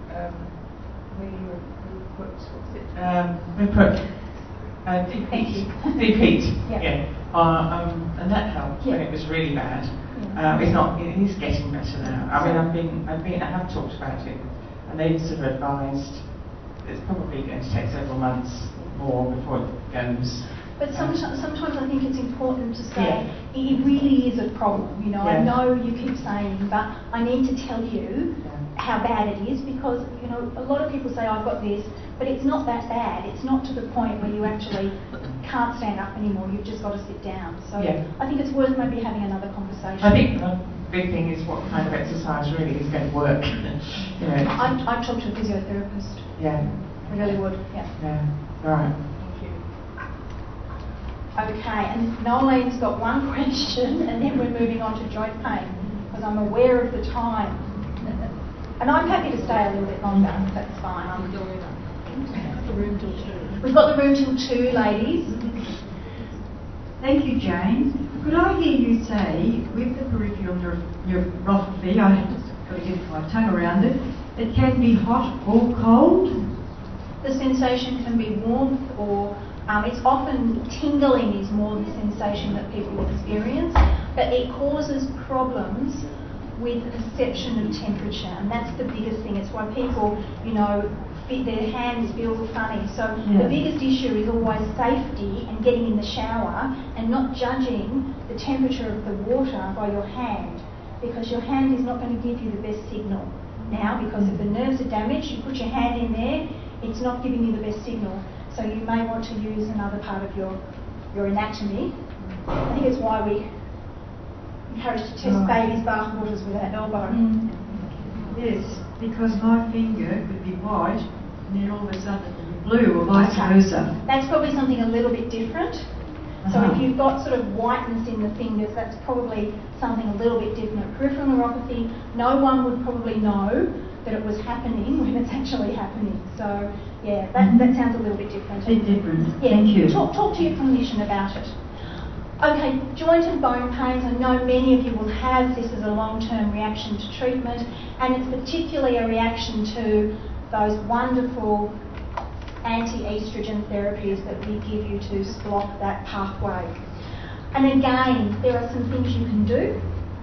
we put deep heat. Yeah. And that helped when it was really bad. It is getting better now. I mean, I have talked about it, and they've sort of advised it's probably going to take several months more before it goes. But sometimes I think it's important to say it really is a problem. I know you keep saying, but I need to tell you how bad it is, because a lot of people say, I've got this, but it's not that bad. It's not to the point where you actually can't stand up anymore. You've just got to sit down. So I think it's worth maybe having another conversation. I think the big thing is what kind of exercise really is going to work. I'd talk to a physiotherapist. Yeah. I really would. Yeah. All right. Okay, and Nolene's got one question, and then we're moving on to joint pain, because I'm aware of the time. And I'm happy to stay a little bit longer, that's fine. We've got the room till 2, ladies. Thank you, Jane. Could I hear you say, with the peripheral neuropathy, I've just got to get my tongue around it, It can be hot or cold. The sensation can be warmth or it's often tingling is more the sensation that people experience, but it causes problems with the perception of temperature, and that's the biggest thing. It's why people, their hands feel funny. So the biggest issue is always safety and getting in the shower and not judging the temperature of the water by your hand, because your hand is not going to give you the best signal now, because if the nerves are damaged, you put your hand in there, it's not giving you the best signal. So you may want to use another part of your anatomy. I think it's why we encourage to test babies' bath waters with our elbow. Yes, because my finger could be white and then all of a sudden it could be blue or vice versa. That's probably something a little bit different. So if you've got sort of whiteness in the fingers, that's probably something a little bit different. Peripheral neuropathy, no one would probably know that it was happening when it's actually happening. So yeah, that sounds a little bit different. A bit different. Yeah, Thank you. Talk to your clinician about it. Okay, joint and bone pains, I know many of you will have this as a long-term reaction to treatment, and it's particularly a reaction to those wonderful anti-estrogen therapies that we give you to block that pathway. And again, there are some things you can do.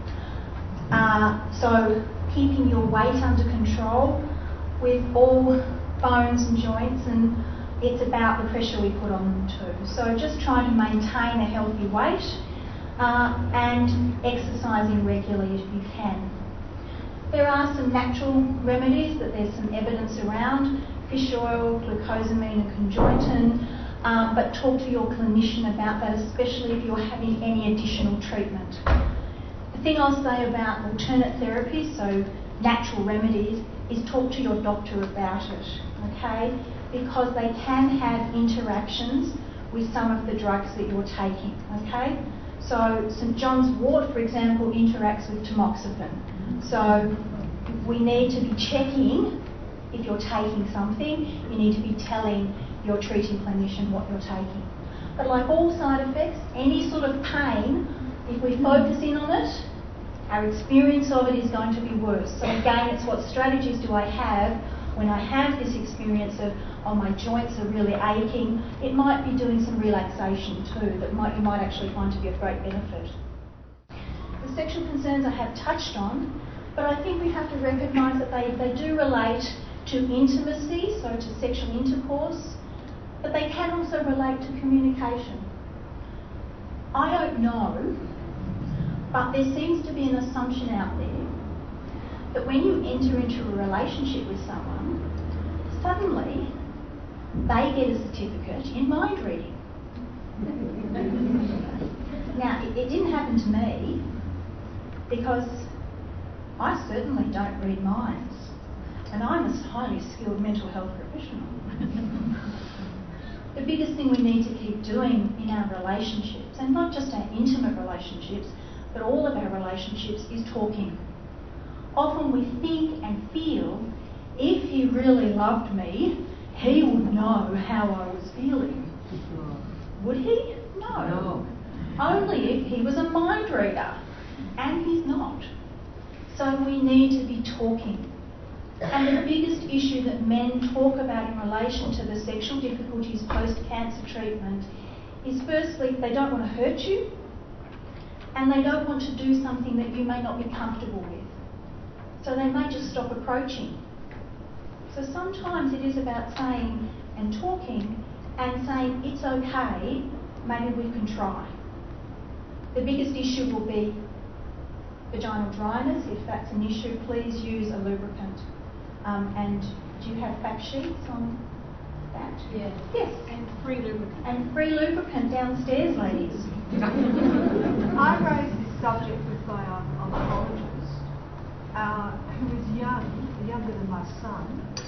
So keeping your weight under control with all bones and joints, and it's about the pressure we put on them too. So just trying to maintain a healthy weight and exercising regularly if you can. There are some natural remedies that there's some evidence around, fish oil, glucosamine and conjointin, but talk to your clinician about that, especially if you're having any additional treatment. The thing I'll say about alternate therapies, so natural remedies, is talk to your doctor about it, okay? Because they can have interactions with some of the drugs that you're taking, okay? So St John's wort, for example, interacts with tamoxifen. So we need to be checking if you're taking something, you need to be telling your treating clinician what you're taking. But like all side effects, any sort of pain, if we focus in on it, our experience of it is going to be worse. So again, it's what strategies do I have when I have this experience of, oh, my joints are really aching. It might be doing some relaxation too that you might actually find to be of great benefit. The sexual concerns I have touched on, but I think we have to recognise that they do relate to intimacy, so to sexual intercourse, but they can also relate to communication. I don't know, but there seems to be an assumption out there that when you enter into a relationship with someone, suddenly they get a certificate in mind reading. Now, it didn't happen to me because I certainly don't read minds, and I'm a highly skilled mental health professional. The biggest thing we need to keep doing in our relationships, and not just our intimate relationships, but all of our relationships, is talking. Often we think and feel, if he really loved me, he would know how I was feeling. Would he? No. Only if he was a mind reader, and he's not. So we need to be talking. And the biggest issue that men talk about in relation to the sexual difficulties post-cancer treatment is, firstly, they don't want to hurt you, and they don't want to do something that you may not be comfortable with. So they may just stop approaching. So sometimes it is about saying and talking and saying, it's okay, maybe we can try. The biggest issue will be vaginal dryness. If that's an issue, please use a lubricant. And do you have fact sheets on that? Yeah. Yes. And free lubricant. And free lubricant downstairs, ladies. I raised this subject with my oncologist, who was younger than my son,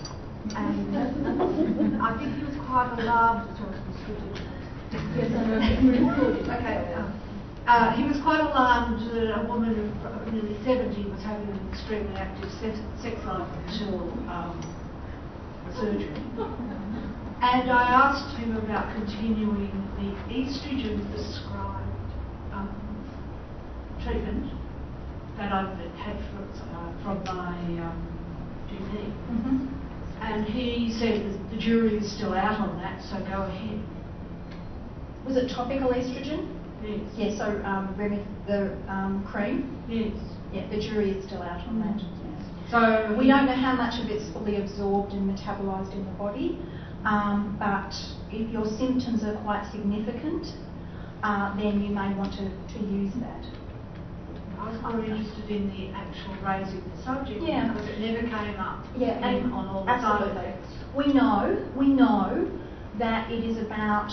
and I think he was quite alarmed. Yes, I know. Okay. He was quite alarmed that a woman of nearly 70 was having an extremely active sex life until the surgery. And I asked him about continuing the estrogen-prescribed treatment that I've had from my GP. Mm-hmm. And he said that the jury is still out on that, so go ahead. Was it topical estrogen? Yes. Yeah, so the cream? Yes. Yeah, the jury is still out on that. So we don't know how much of it's fully absorbed and metabolised in the body, but if your symptoms are quite significant, then you may want to use that. I was more interested in the actual raising the subject because it never came up on all the side effects. We know that it is about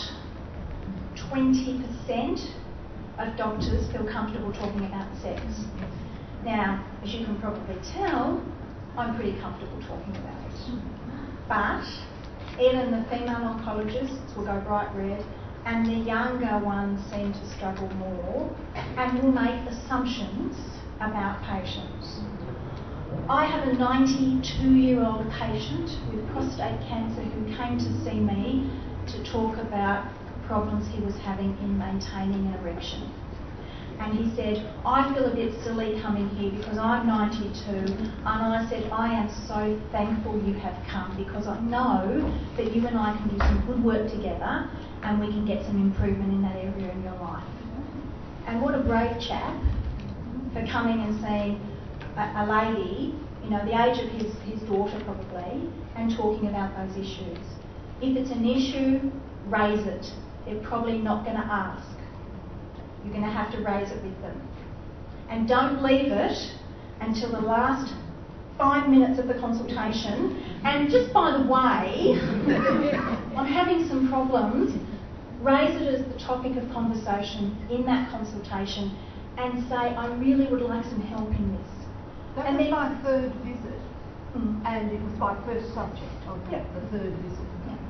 20% of doctors feel comfortable talking about sex. Now, as you can probably tell, I'm pretty comfortable talking about it. But even the female oncologists will go bright red, and the younger ones seem to struggle more and will make assumptions about patients. I have a 92-year-old patient with prostate cancer who came to see me to talk about problems he was having in maintaining an erection. And he said, I feel a bit silly coming here because I'm 92, and I said, I am so thankful you have come because I know that you and I can do some good work together and we can get some improvement in that area in your life. And what a brave chap for coming and seeing a lady, the age of his daughter probably, and talking about those issues. If it's an issue, raise it. They're probably not going to ask. You're going to have to raise it with them. And don't leave it until the last 5 minutes of the consultation. And just by the way, I'm having some problems. Raise it as the topic of conversation in that consultation and say, I really would like some help in this. That was my third visit, and it was my first subject on the third visit.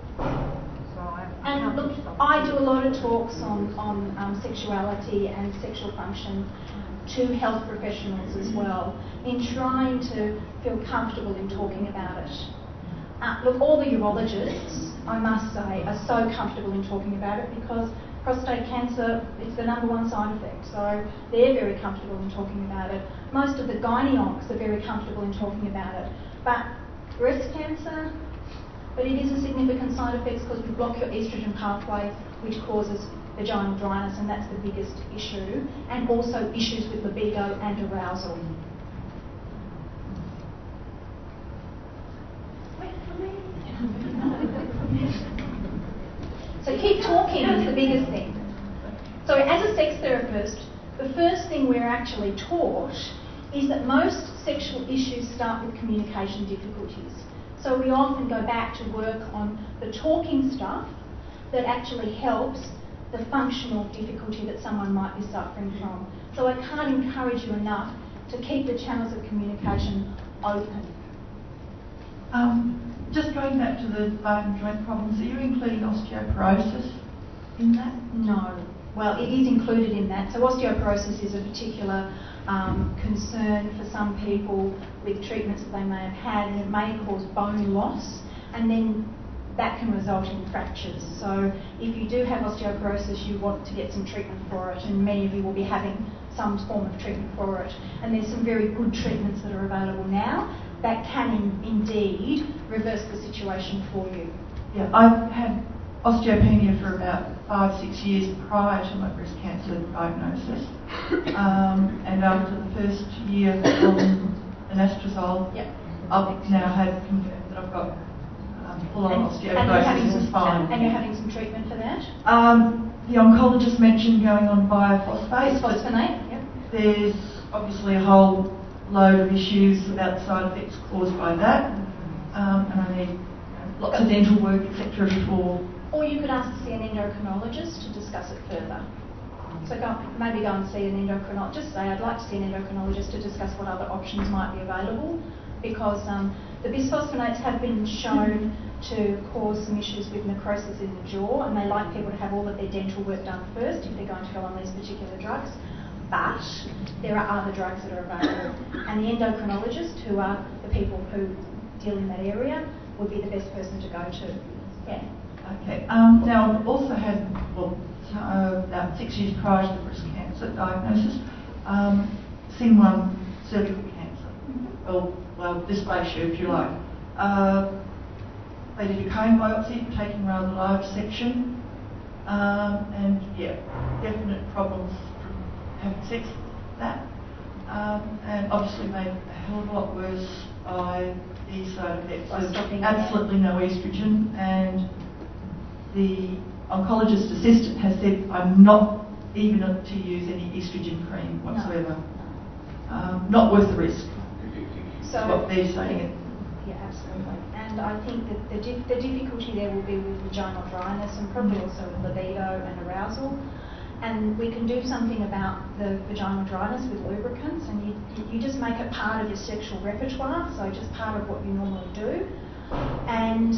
And look, I do a lot of talks on sexuality and sexual function to health professionals as well, in trying to feel comfortable in talking about it. Look, all the urologists, I must say, are so comfortable in talking about it because prostate cancer is the #1 side effect, so they're very comfortable in talking about it. Most of the gynae-oncs are very comfortable in talking about it. But breast cancer, but it is a significant side effect because we block your estrogen pathway, which causes vaginal dryness, and that's the biggest issue, and also issues with libido and arousal. So keep talking is the biggest thing. So as a sex therapist, the first thing we're actually taught is that most sexual issues start with communication difficulties. So we often go back to work on the talking stuff that actually helps the functional difficulty that someone might be suffering from. So I can't encourage you enough to keep the channels of communication open. Just going back to the bone and joint problems, are you including osteoporosis in that? No. Well, it is included in that. So osteoporosis is a particular concern for some people with treatments that they may have had, and it may cause bone loss, and then that can result in fractures. So if you do have osteoporosis, you want to get some treatment for it, and many of you will be having some form of treatment for it. And there's some very good treatments that are available now that can indeed reverse the situation for you. Yeah, I've had osteopenia for about 5-6 years prior to my breast cancer diagnosis. And after the first year of anastrozole, I've now had confirmed that I've got full-on osteoporosis in the spine. And you're having some treatment for that? The oncologist mentioned going on biphosphate. Bisphosphonate, yep. There's obviously a whole load of issues about the side effects caused by that. And I need lots of dental work, etc. before. Or you could ask to see an endocrinologist to discuss it further. So maybe go and see an endocrinologist. Just say, I'd like to see an endocrinologist to discuss what other options might be available, because the bisphosphonates have been shown to cause some issues with necrosis in the jaw, and they like people to have all of their dental work done first if they're going to go on these particular drugs. But there are other drugs that are available, and the endocrinologist, who are the people who deal in that area, would be the best person to go to. Yeah. Okay. Now, I've also had, about 6 years prior to the breast cancer diagnosis, SIN1 cervical cancer. Well, dysplasia, if you like. They did a cone biopsy, taking a rather large section, and yeah, definite problems from having sex with that. And obviously made a hell of a lot worse by the side effects of absolutely no estrogen, and the oncologist assistant has said I'm not even to use any estrogen cream whatsoever. No. Not worth the risk. So what they're saying. Yeah, absolutely. And I think that the difficulty there will be with vaginal dryness and probably also with libido and arousal. And we can do something about the vaginal dryness with lubricants, and you just make it part of your sexual repertoire, so just part of what you normally do. And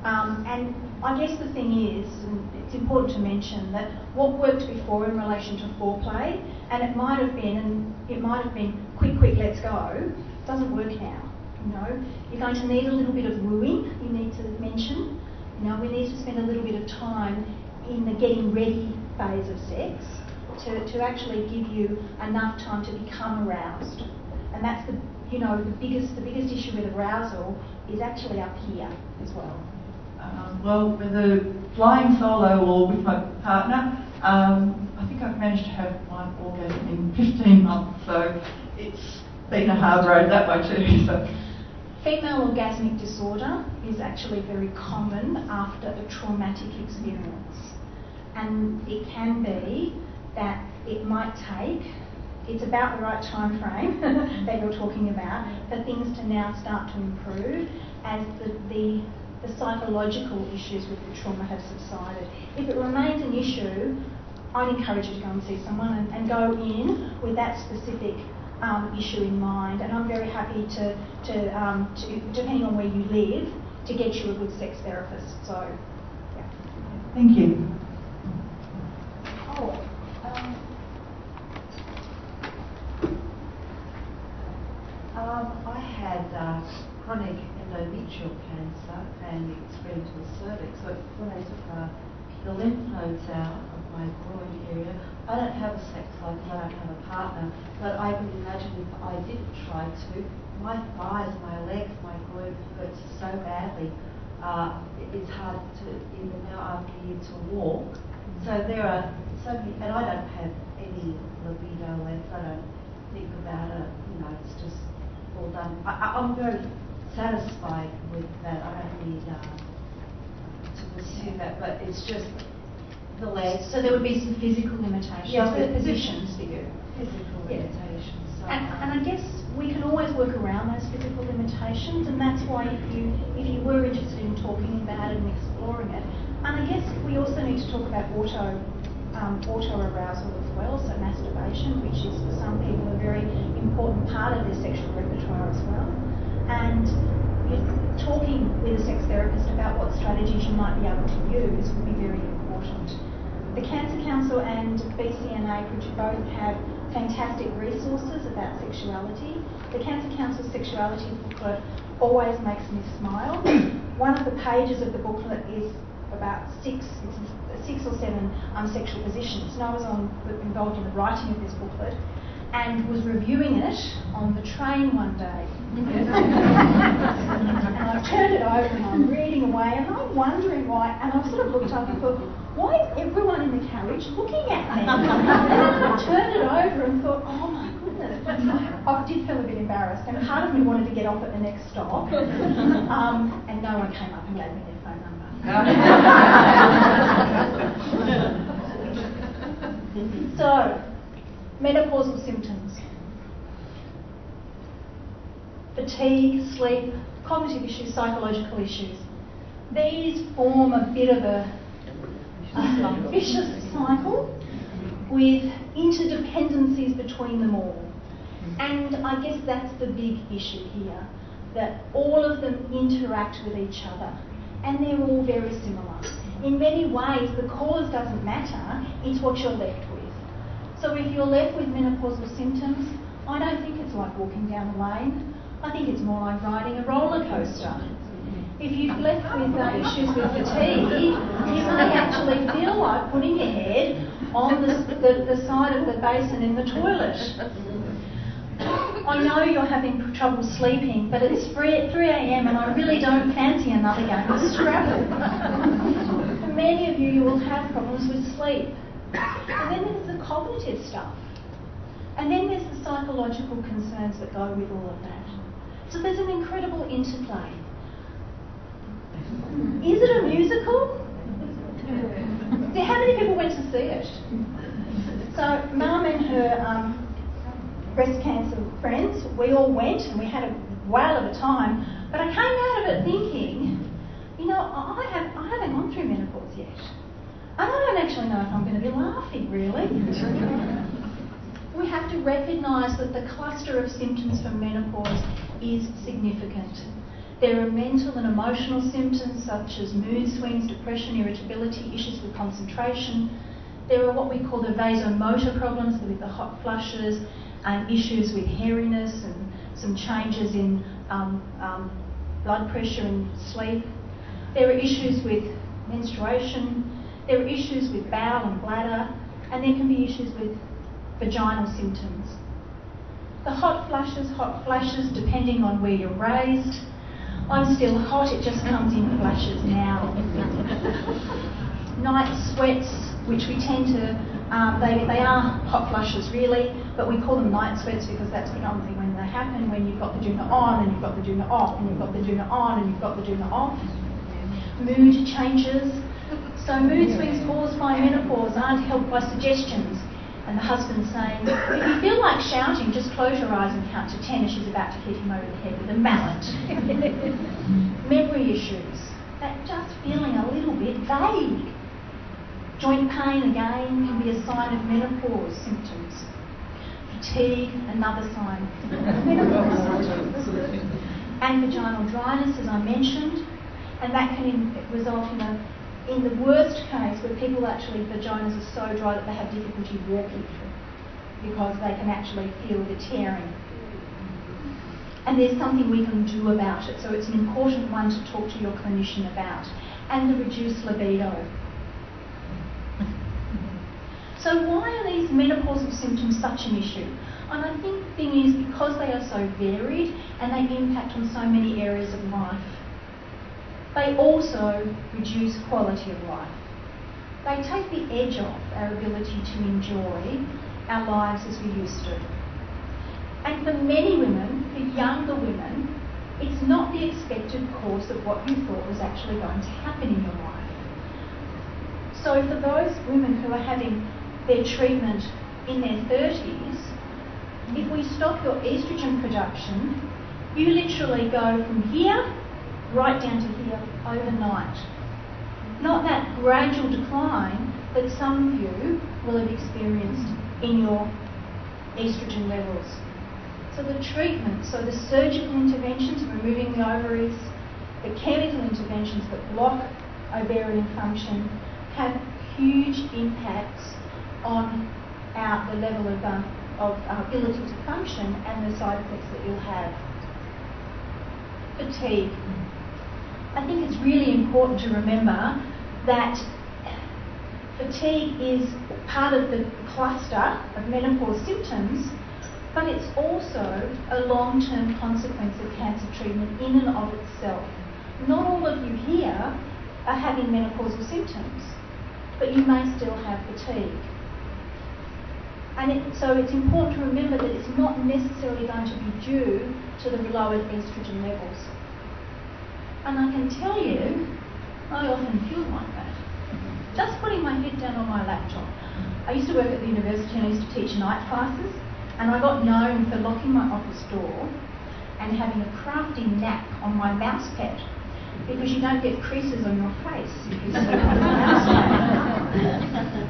I guess the thing is, and it's important to mention that what worked before in relation to foreplay, and it might have been quick, let's go, doesn't work now. You know, you're going to need a little bit of wooing. You need to mention, you know, we need to spend a little bit of time in the getting ready phase of sex to actually give you enough time to become aroused. And that's the biggest issue with arousal is actually up here as well. Well, with the flying solo or with my partner, I think I've managed to have one orgasm in 15 months, so it's been a hard road that way too. So. Female orgasmic disorder is actually very common after a traumatic experience. And it can be that it might take, it's about the right time frame that you're talking about, for things to now start to improve as the psychological issues with the trauma have subsided. If it remains an issue, I'd encourage you to go and see someone and go in with that specific issue in mind. And I'm very happy to depending on where you live, to get you a good sex therapist. So, yeah. Thank you. I had chronic endometrial cancer and it spread to the cervix. So when I took the lymph nodes out of my groin area, I don't have a sex life, I don't have a partner, but I would imagine if I did try to, my thighs, my legs, my groin hurts so badly. It's hard to, even now after a year, to walk. So there are so many, and I don't have any libido left. I don't think about it. You know, it's just all done. I'm very satisfied with that. I don't need to pursue that, but it's just the legs. So there would be some physical limitations, positions for you. Physical limitations. So and I guess we can always work around those physical limitations, and that's why if you were interested in talking about it and exploring it, and I guess we also need to talk about auto arousal as well, so masturbation, which is for some people a very important part of their sexual repertoire as well. And talking with a sex therapist about what strategies you might be able to use would be very important. The Cancer Council and BCNA both have fantastic resources about sexuality. The Cancer Council sexuality booklet always makes me smile. One of the pages of the booklet is about six or seven sexual positions. And I was involved in the writing of this booklet and was reviewing it on the train one day. And I turned it over and I'm reading away and I'm wondering why, and I sort of looked up and thought, why is everyone in the carriage looking at me? And I turned it over and thought, oh my goodness. I did feel a bit embarrassed, and part of me wanted to get off at the next stop. And no one came up and gave me their phone number. So, menopausal symptoms. Fatigue, sleep, cognitive issues, psychological issues. These form a bit of a vicious cycle with interdependencies between them all. And I guess that's the big issue here, that all of them interact with each other. And they're all very similar. In many ways, the cause doesn't matter, it's what you're left with. So if you're left with menopausal symptoms, I don't think it's like walking down a lane. I think it's more like riding a roller coaster. If you're left with issues with fatigue, you may actually feel like putting your head on the side of the basin in the toilet. I know you're having trouble sleeping, but it's 3 a.m. and I really don't fancy another game of Scrabble. For many of you will have problems with sleep. And then there's the cognitive stuff. And then there's the psychological concerns that go with all of that. So there's an incredible interplay. Is it a musical? How many people went to see it? So Mum and her breast cancer friends, we all went and we had a whale of a time. But I came out of it thinking, you know, I haven't gone through menopause yet. And I don't actually know if I'm going to be laughing, really. We have to recognise that the cluster of symptoms for menopause is significant. There are mental and emotional symptoms such as mood swings, depression, irritability, issues with concentration. There are what we call the vasomotor problems with the hot flushes and issues with hairiness and some changes in blood pressure and sleep. There are issues with menstruation. There are issues with bowel and bladder. And there can be issues with vaginal symptoms. The hot flashes depending on where you're raised. I'm still hot, it just comes in flashes now. Night sweats, which we tend to, they are hot flushes really, but we call them night sweats because that's predominantly when they happen, when you've got the doona on and you've got the doona off, and you've got the doona on and you've got the doona off. Mood changes. So mood swings caused by menopause aren't helped by suggestions. And the husband saying, if you feel like shouting, just close your eyes and count to 10 as she's about to hit him over the head with a mallet. Memory issues, that just feeling a little bit vague. Joint pain, again, can be a sign of menopause symptoms. Fatigue, another sign of menopause symptoms. And vaginal dryness, as I mentioned, and that can result in the worst case where people actually, vaginas are so dry that they have difficulty walking because they can actually feel the tearing. And there's something we can do about it, so it's an important one to talk to your clinician about. And the reduced libido. So why are these menopausal symptoms such an issue? And I think the thing is because they are so varied and they impact on so many areas of life. They also reduce quality of life. They take the edge off our ability to enjoy our lives as we used to. And for many women, for younger women, it's not the expected course of what you thought was actually going to happen in your life. So for those women who are having their treatment in their 30s, if we stop your estrogen production, you literally go from here right down to here overnight. Not that gradual decline that some of you will have experienced in your estrogen levels. So the treatment, so the surgical interventions, removing the ovaries, the chemical interventions that block ovarian function have huge impacts on the level of ability to function and the side effects that you'll have. Fatigue. I think it's really important to remember that fatigue is part of the cluster of menopause symptoms, but it's also a long-term consequence of cancer treatment in and of itself. Not all of you here are having menopausal symptoms, but you may still have fatigue. And so it's important to remember that it's not necessarily going to be due to the lowered estrogen levels. And I can tell you, I often feel like that. Just putting my head down on my laptop. I used to work at the university and I used to teach night classes, and I got known for locking my office door and having a crafty nap on my mouse pad, because you don't get creases on your face if you sleep on the mouse pad.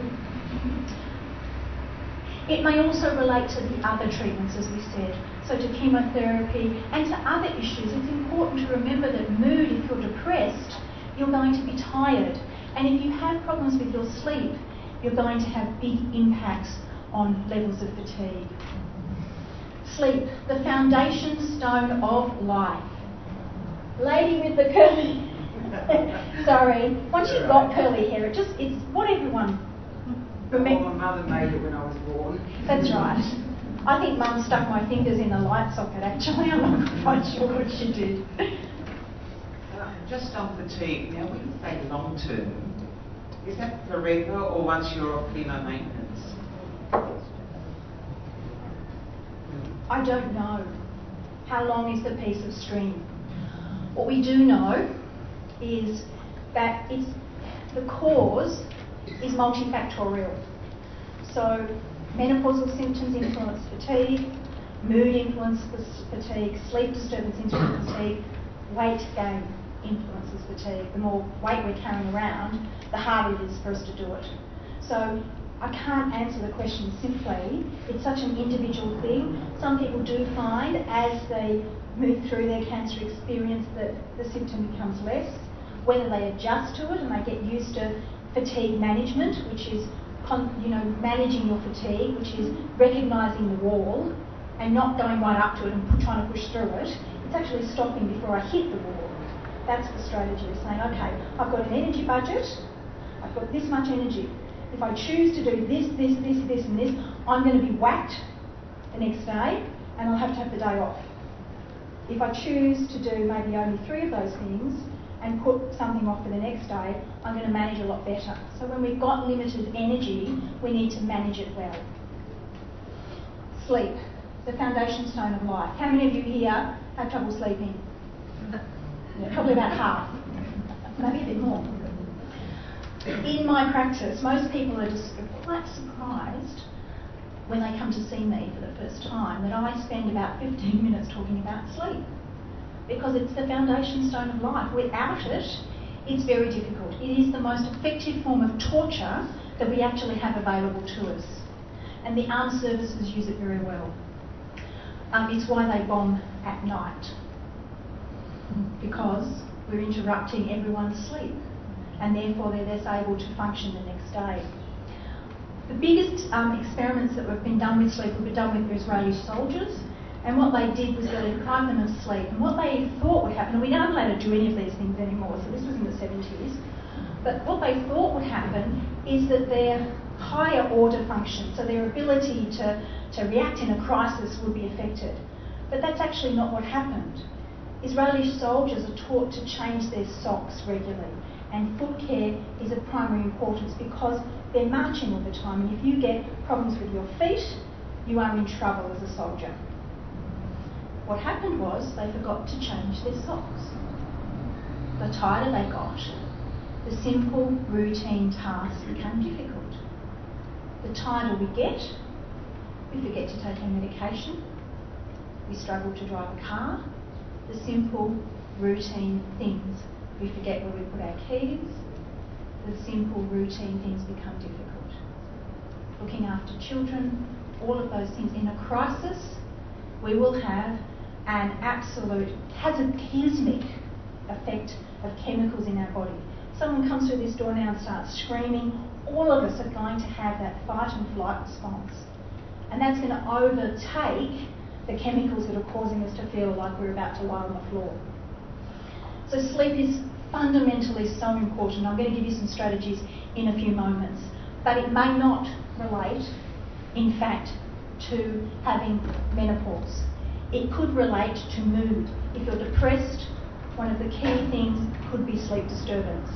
It may also relate to the other treatments, as we said, so to chemotherapy and to other issues. It's important to remember that mood, if you're depressed, you're going to be tired. And if you have problems with your sleep, you're going to have big impacts on levels of fatigue. Sleep, the foundation stone of life. Lady with the curly... Sorry, once you've got curly hair, it's what everyone... Well, my mother made it when I was born. That's right. I think Mum stuck my fingers in a light socket, actually. I'm not quite sure what she did. Just on fatigue, now when you say long term, is that forever or once you're off chemo maintenance? I don't know. How long is the piece of string? What we do know is that the cause is multifactorial. So menopausal symptoms influence fatigue, mood influences fatigue, sleep disturbance influences fatigue, weight gain influences fatigue. The more weight we're carrying around, the harder it is for us to do it. So I can't answer the question simply. It's such an individual thing. Some people do find as they move through their cancer experience that the symptom becomes less. Whether they adjust to it and they get used to fatigue management, which is managing your fatigue, which is recognising the wall and not going right up to it and trying to push through it. It's actually stopping before I hit the wall. That's the strategy of saying, okay, I've got an energy budget, I've got this much energy. If I choose to do this, and this, I'm going to be whacked the next day and I'll have to have the day off. If I choose to do maybe only 3 of those things and put something off for the next day, I'm going to manage a lot better. So when we've got limited energy, we need to manage it well. Sleep, the foundation stone of life. How many of you here have trouble sleeping? Yeah, probably about half, maybe a bit more. In my practice, most people are just quite surprised when they come to see me for the first time that I spend about 15 minutes talking about sleep, because it's the foundation stone of life. Without it, it's very difficult. It is the most effective form of torture that we actually have available to us, and the armed services use it very well. It's why they bomb at night, because we're interrupting everyone's sleep, and therefore they're less able to function the next day. The biggest experiments that have been done with sleep were done with Israeli soldiers, and what they did was they deprived them of sleep, and what they thought would happen, and we aren't allowed to do any of these things anymore, so this was in the 70s, but what they thought would happen is that their higher order function, so their ability to react in a crisis, would be affected. But that's actually not what happened. Israeli soldiers are taught to change their socks regularly, and foot care is of primary importance because they're marching all the time, and if you get problems with your feet, you are in trouble as a soldier. What happened was they forgot to change their socks. The tighter they got, the simple routine tasks became difficult. The tighter we get, we forget to take our medication, we struggle to drive a car. The simple routine things, we forget where we put our keys. The simple routine things become difficult. Looking after children, all of those things. In a crisis, we will have an absolute cataclysmic effect of chemicals in our body. Someone comes through this door now and starts screaming, all of us are going to have that fight and flight response. And that's going to overtake the chemicals that are causing us to feel like we're about to lie on the floor. So sleep is fundamentally so important. I'm going to give you some strategies in a few moments, but it may not relate, in fact, to having menopause. It could relate to mood. If you're depressed, one of the key things could be sleep disturbance.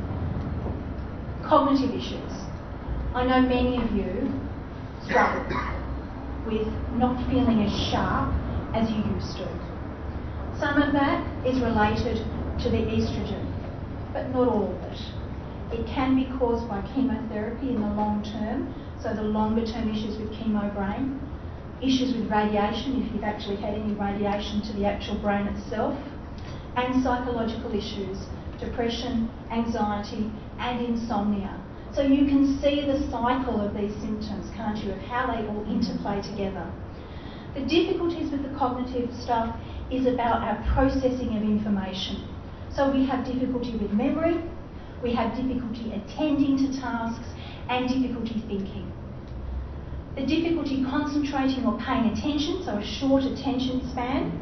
Cognitive issues. I know many of you struggle with not feeling as sharp as you used to. Some of that is related to the estrogen, but not all of it. It can be caused by chemotherapy in the long term, so the longer term issues with chemo brain, issues with radiation if you've actually had any radiation to the actual brain itself, and psychological issues, depression, anxiety and insomnia. So you can see the cycle of these symptoms, can't you, of how they all interplay together. The difficulties with the cognitive stuff is about our processing of information. So we have difficulty with memory, we have difficulty attending to tasks, and difficulty thinking. The difficulty concentrating or paying attention, so a short attention span.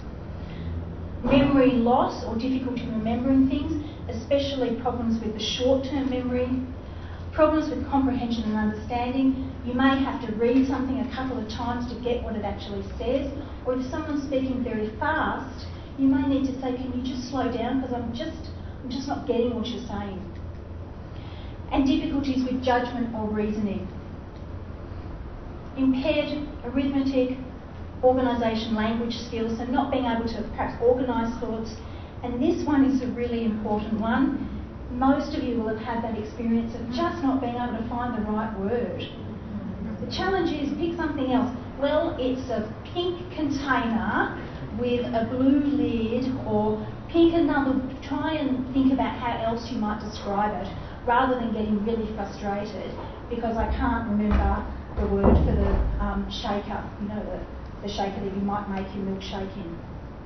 Memory loss or difficulty remembering things, especially problems with the short-term memory. Problems with comprehension and understanding. You may have to read something a couple of times to get what it actually says, or if someone's speaking very fast, you may need to say, can you just slow down because I'm just not getting what you're saying. And difficulties with judgment or reasoning. Impaired arithmetic, organisation, language skills, so not being able to perhaps organise thoughts. And this one is a really important one. Most of you will have had that experience of just not being able to find the right word. The challenge is pick something else. Well, it's a pink container with a blue lid, or pick another, try and think about how else you might describe it, rather than getting really frustrated because I can't remember the word for the shaker, you know, the shaker that you might make your milkshake in.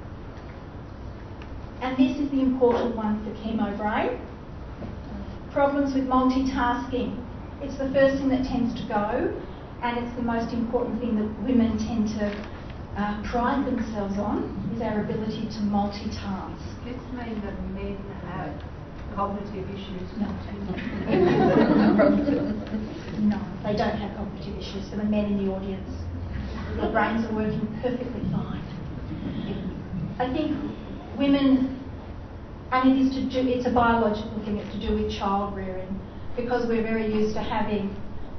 And this is the important one for chemo brain. Problems with multitasking. It's the first thing that tends to go, and it's the most important thing that women tend to pride themselves on, is our ability to multitask. Does this mean that men have cognitive issues? No. No, they don't have cognitive issues. For the men in the audience, their brains are working perfectly fine. I think women, and it's a biological thing, it's to do with child rearing, because we're very used to having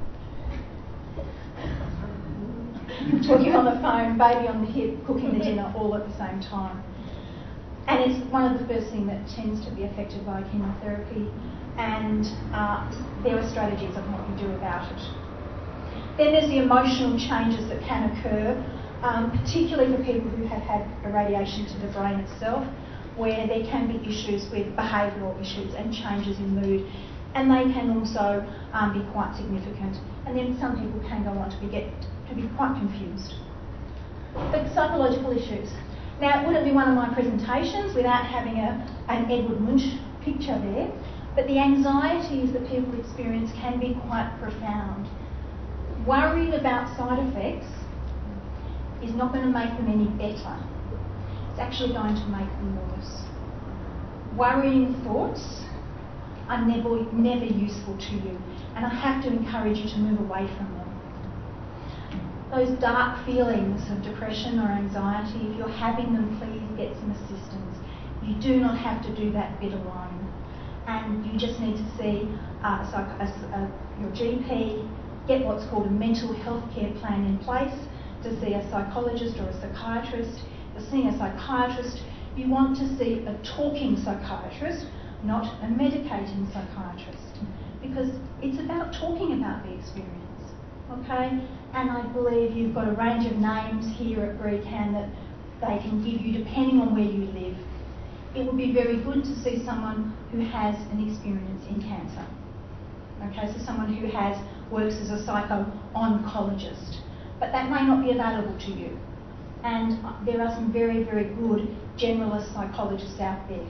talking on the phone, baby on the hip, cooking the dinner all at the same time. And it's one of the first things that tends to be affected by chemotherapy, and there are strategies on what you do about it. Then there's the emotional changes that can occur, particularly for people who have had irradiation to the brain itself, where there can be issues with behavioural issues and changes in mood, and they can also be quite significant. And then some people can go on to be quite confused. But psychological issues. Now, it wouldn't be one of my presentations without having an Edward Munch picture there, but the anxieties that people experience can be quite profound. Worrying about side effects is not going to make them any better. It's actually going to make them worse. Worrying thoughts are never useful to you, and I have to encourage you to move away from them. Those dark feelings of depression or anxiety, if you're having them, please get some assistance. You do not have to do that bit alone. And you just need to see your GP, get what's called a mental health care plan in place, to see a psychologist or a psychiatrist. For seeing a psychiatrist, you want to see a talking psychiatrist, not a medicating psychiatrist, because it's about talking about the experience. Okay, and I believe you've got a range of names here at BRECAN that they can give you depending on where you live. It would be very good to see someone who has an experience in cancer. Okay, so someone who works as a psycho-oncologist, but that may not be available to you. And there are some very, very good generalist psychologists out there.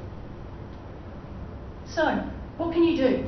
So, what can you do?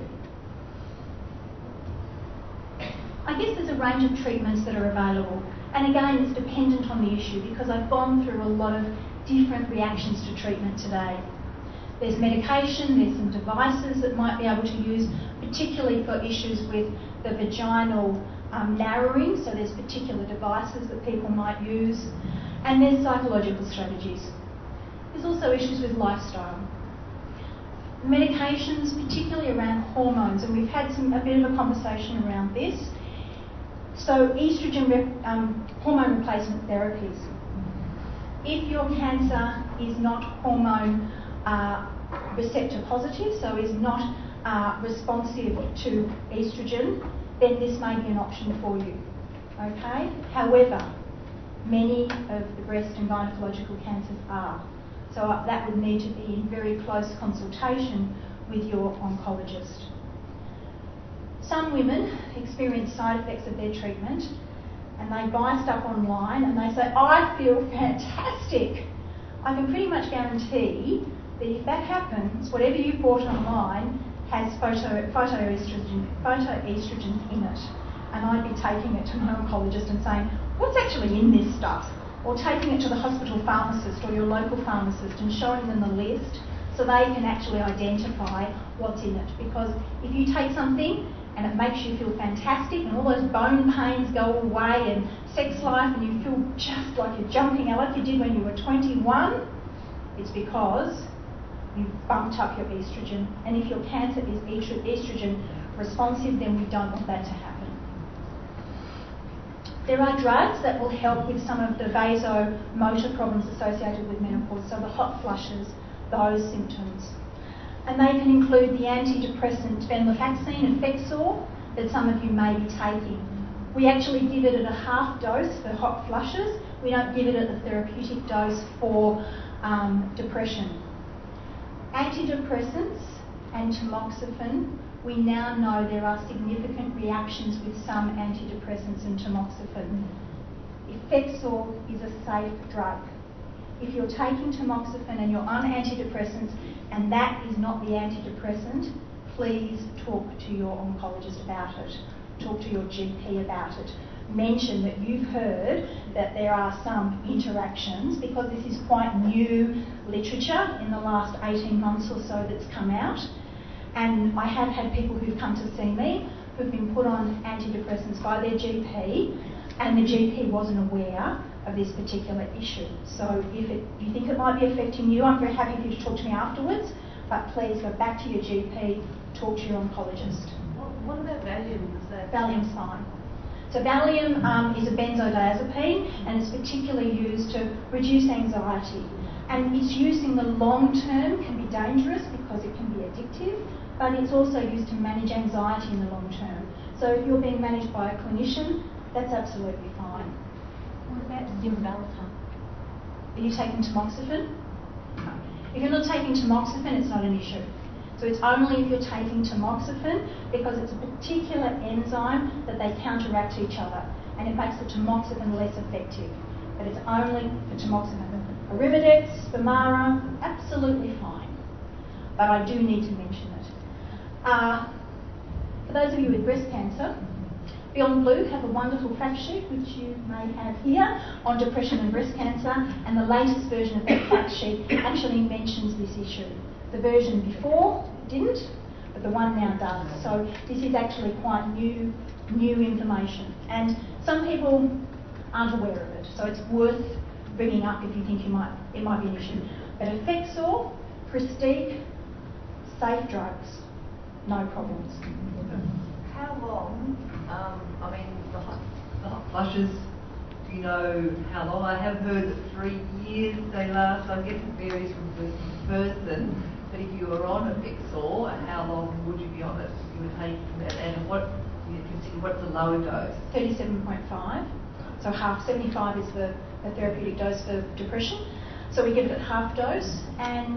I guess there's a range of treatments that are available, and again it's dependent on the issue, because I've gone through a lot of different reactions to treatment today. There's medication, there's some devices that might be able to use, particularly for issues with the vaginal narrowing, so there's particular devices that people might use, and there's psychological strategies. There's also issues with lifestyle. Medications, particularly around hormones, and we've had a bit of a conversation around this. So estrogen hormone replacement therapies. If your cancer is not hormone receptor positive, so is not responsive to estrogen, then this may be an option for you. Okay? However, many of the breast and gynecological cancers are. So that would need to be in very close consultation with your oncologist. Some women experience side effects of their treatment, and they buy stuff online and they say, I feel fantastic. I can pretty much guarantee that if that happens, whatever you bought online has phytoestrogens in it. And I'd be taking it to my oncologist and saying, what's actually in this stuff? Or taking it to the hospital pharmacist or your local pharmacist and showing them the list so they can actually identify what's in it. Because if you take something and it makes you feel fantastic, and all those bone pains go away, and sex life, and you feel just like you're jumping out like you did when you were 21, it's because you've bumped up your estrogen. And if your cancer is estrogen responsive, then we don't want that to happen. There are drugs that will help with some of the vasomotor problems associated with menopause, so the hot flushes, those symptoms. And they can include the antidepressant venlafaxine, Effexor, that some of you may be taking. We actually give it at a half dose for hot flushes. We don't give it at the therapeutic dose for depression. Antidepressants and tamoxifen, we now know there are significant reactions with some antidepressants and tamoxifen. Effexor is a safe drug. If you're taking tamoxifen and you're on antidepressants and that is not the antidepressant, please talk to your oncologist about it. Talk to your GP about it. Mention that you've heard that there are some interactions, because this is quite new literature in the last 18 months or so that's come out. And I have had people who've come to see me who've been put on antidepressants by their GP, and the GP wasn't aware of this particular issue. So if you think it might be affecting you, I'm very happy for you to talk to me afterwards, but please go back to your GP, talk to your oncologist. What about Valium? Valium's fine. So Valium is a benzodiazepine, and it's particularly used to reduce anxiety. And its use in the long term can be dangerous because it can be addictive, but it's also used to manage anxiety in the long term. So if you're being managed by a clinician, that's absolutely fine. What about Cymbalta? Are you taking tamoxifen? No. If you're not taking tamoxifen, it's not an issue. So it's only if you're taking tamoxifen, because it's a particular enzyme that they counteract each other, and it makes the tamoxifen less effective. But it's only for tamoxifen. Arimidex, Femara, absolutely fine. But I do need to mention it. For those of you with breast cancer, Beyond Blue have a wonderful fact sheet, which you may have here, on depression and breast cancer, and the latest version of that fact sheet actually mentions this issue. The version before didn't, but the one now does. So this is actually quite new information. And some people aren't aware of it, so it's worth bringing up if you think it might be an issue. But Effexor, Pristiq, safe drugs, no problems. How long, the hot flushes, do you know how long? I have heard that 3 years they last. I guess it varies from person to person. But if you were on Effexor, how long would you be on it? You were taking that, and what do you consider, what's the lower dose? 37.5. So half, 75 is the therapeutic dose for depression. So we give it at half dose, and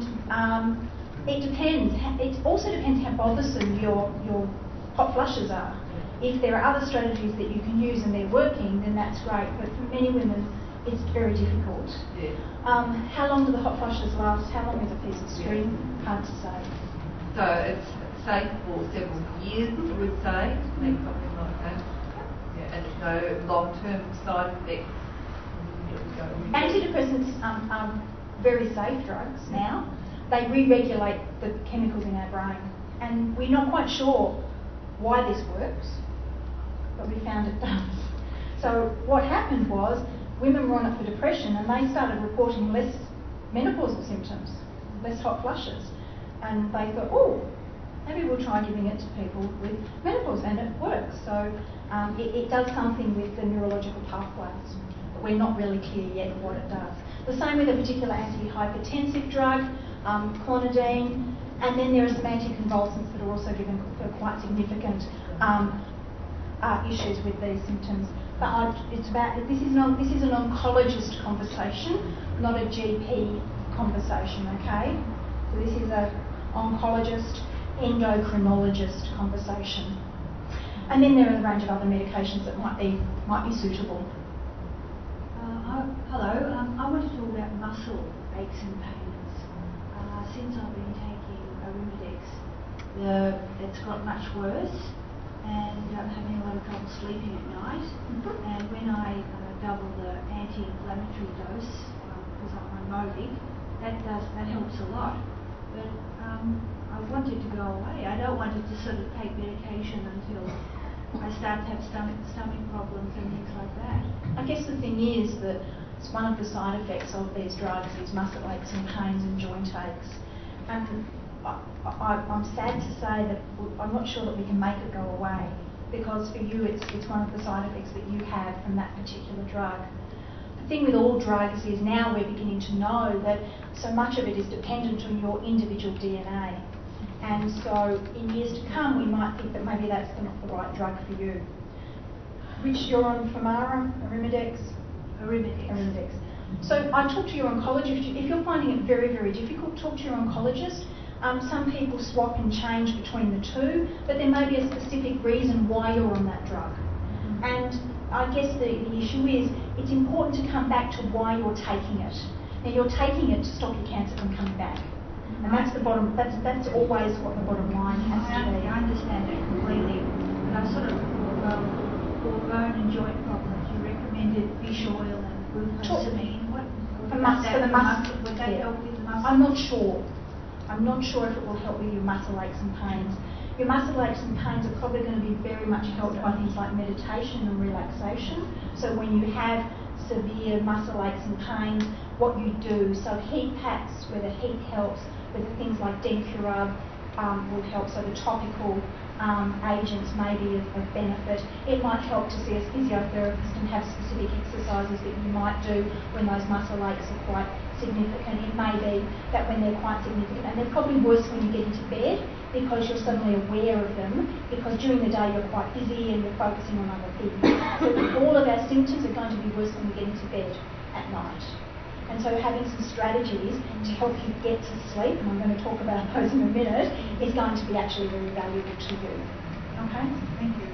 it depends. It also depends how bothersome your hot flushes are. If there are other strategies that you can use and they're working, then that's great. But for many women, it's very difficult. Yeah. How long do the hot flushes last? How long is a piece of string? Hard to say. So it's safe for several years, I would say, maybe something like that. Yeah, and there's no long-term side effects. Antidepressants are very safe drugs now. They re-regulate the chemicals in our brain, and we're not quite sure why this works, but we found it does. So what happened was women were on it for depression, and they started reporting less menopausal symptoms, less hot flushes, and they thought, oh, maybe we'll try giving it to people with menopause, and it works. So it does something with the neurological pathways, but we're not really clear yet what it does. The same with a particular antihypertensive drug, clonidine, and then there are some anticonvulsants that are also given for quite significant issues with these symptoms. But this is an oncologist conversation, not a GP conversation, okay? So this is an oncologist, endocrinologist conversation. And then there are a range of other medications that might be suitable. Hello, I want to talk about muscle aches and pains. Since I've been taking Arimidex, it's got much worse, and I'm having a lot of trouble sleeping at night. Mm-hmm. And when I double the anti-inflammatory dose, because I'm on Movic, that helps a lot. But I want it to go away. I don't want it to sort of take medication until I start to have stomach problems and things like that. I guess the thing is that one of the side effects of these drugs is muscle aches and pains and joint aches. And I'm sad to say that I'm not sure that we can make it go away, because for you it's one of the side effects that you have from that particular drug. The thing with all drugs is now we're beginning to know that so much of it is dependent on your individual DNA. And so in years to come, we might think that maybe that's not the right drug for you. Which you're on Femara, Arimidex? Arimidex. So I talk to your oncologist. If you're finding it very, very difficult, talk to your oncologist. Some people swap and change between the two, but there may be a specific reason why you're on that drug. And I guess the issue is it's important to come back to why you're taking it. Now you're taking it to stop your cancer from coming back. And that's the bottom. That's always what the bottom line has to be. I understand that completely. But I sort of for bone and joint problems, you recommended fish oil and glucosamine. For the muscle, would that help with the muscle? I'm not sure. I'm not sure if it will help with your muscle aches and pains. Your muscle aches and pains are probably going to be very much helped by things like meditation and relaxation. So when you have severe muscle aches and pains, what you do, so heat packs where the heat helps, whether things like Dencurub will help, so the topical agents may be of benefit. It might help to see a physiotherapist and have specific exercises that you might do when those muscle aches are quite significant. It may be that when they're quite significant, and they're probably worse when you get into bed because you're suddenly aware of them, because during the day you're quite busy and you're focusing on other things. So all of our symptoms are going to be worse when we get into bed at night. And so having some strategies to help you get to sleep, and I'm going to talk about those in a minute, is going to be actually very valuable to you. Okay? Thank you.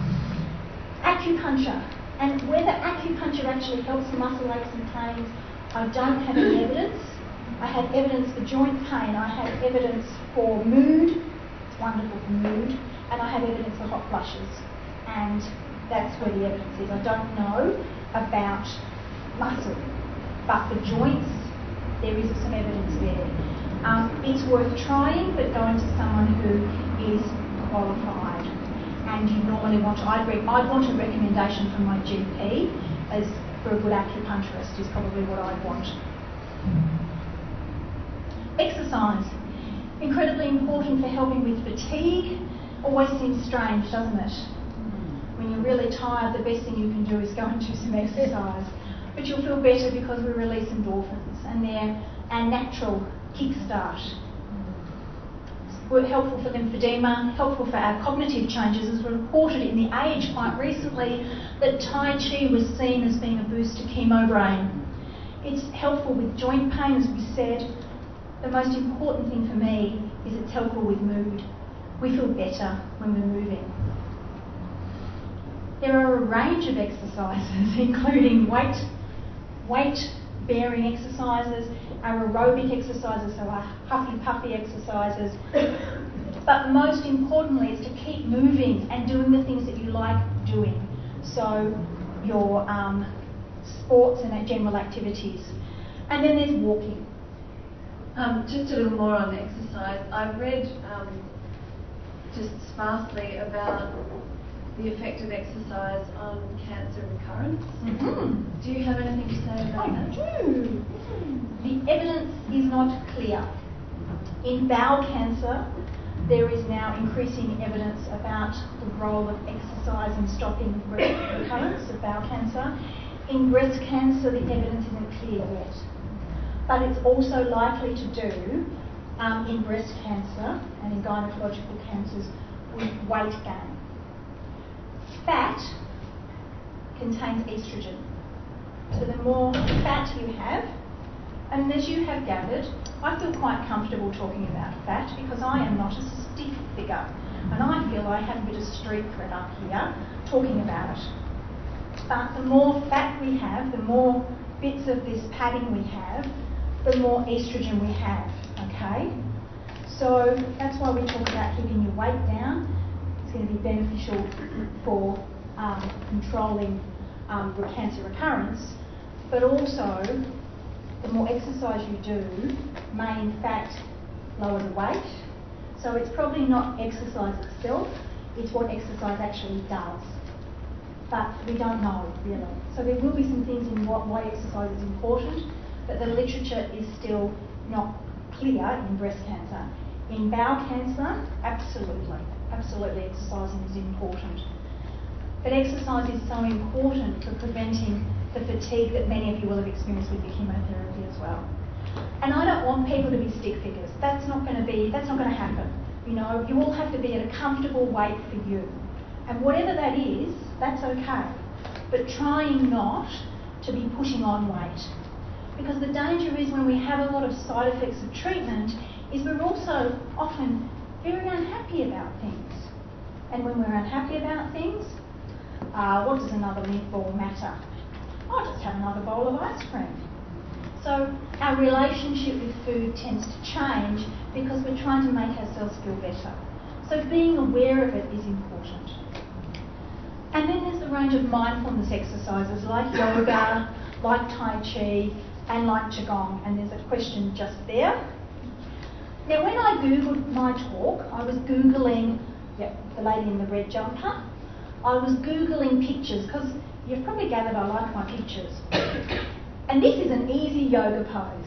Acupuncture. And whether acupuncture actually helps the muscle aches and pains, I don't have any evidence. I have evidence for joint pain. I have evidence for mood. It's wonderful for mood. And I have evidence for hot flushes. And that's where the evidence is. I don't know about muscle. But for joints, there is some evidence there. It's worth trying, but going to someone who is qualified. And you normally want I'd want a recommendation from my GP as for a good acupuncturist is probably what I'd want. Exercise. Incredibly important for helping with fatigue. Always seems strange, doesn't it? When you're really tired, the best thing you can do is go and do some exercise. But you'll feel better because we release endorphins and they're our natural kickstart. It's helpful for lymphedema, helpful for our cognitive changes. As reported in The Age quite recently that Tai Chi was seen as being a boost to chemo brain. It's helpful with joint pain, as we said. The most important thing for me is it's helpful with mood. We feel better when we're moving. There are a range of exercises, including weight-bearing exercises, aerobic exercises, so our huffy-puffy exercises. But most importantly is to keep moving and doing the things that you like doing. So your sports and general activities. And then there's walking. Just a little more on exercise. I've read just sparsely about the effect of exercise on cancer recurrence. Mm-hmm. Do you have anything to say about that? I do. The evidence is not clear. In bowel cancer, there is now increasing evidence about the role of exercise in stopping recurrence of bowel cancer. In breast cancer, the evidence isn't clear yet. But it's also likely to do in breast cancer and in gynecological cancers with weight gain. Fat contains estrogen. So the more fat you have, and as you have gathered, I feel quite comfortable talking about fat because I am not a stiff figure. And I feel I have a bit of street cred up here talking about it. But the more fat we have, the more bits of this padding we have, the more estrogen we have, okay? So that's why we talk about keeping your weight down. It's going to be beneficial for controlling cancer recurrence, but also the more exercise you do may in fact lower the weight, So it's probably not exercise itself, it's what exercise actually does. But we don't know, really. So there will be some things in why exercise is important, but the literature is still not clear in breast cancer. In bowel cancer, absolutely exercising is important. But exercise is so important for preventing the fatigue that many of you will have experienced with your chemotherapy as well. And I don't want people to be stick figures. That's not going to happen. You know, you all have to be at a comfortable weight for you. And whatever that is, that's okay. But trying not to be putting on weight. Because the danger is when we have a lot of side effects of treatment is we're also often very unhappy about things. And when we're unhappy about things, what does another meatball matter? I'll just have another bowl of ice cream. So our relationship with food tends to change because we're trying to make ourselves feel better. So being aware of it is important. And then there's the range of mindfulness exercises like yoga, like Tai Chi, and like Qigong. And there's a question just there. Now, when I Googled my talk, I was Googling, the lady in the red jumper. I was Googling pictures, because you've probably gathered I like my pictures. And this is an easy yoga pose.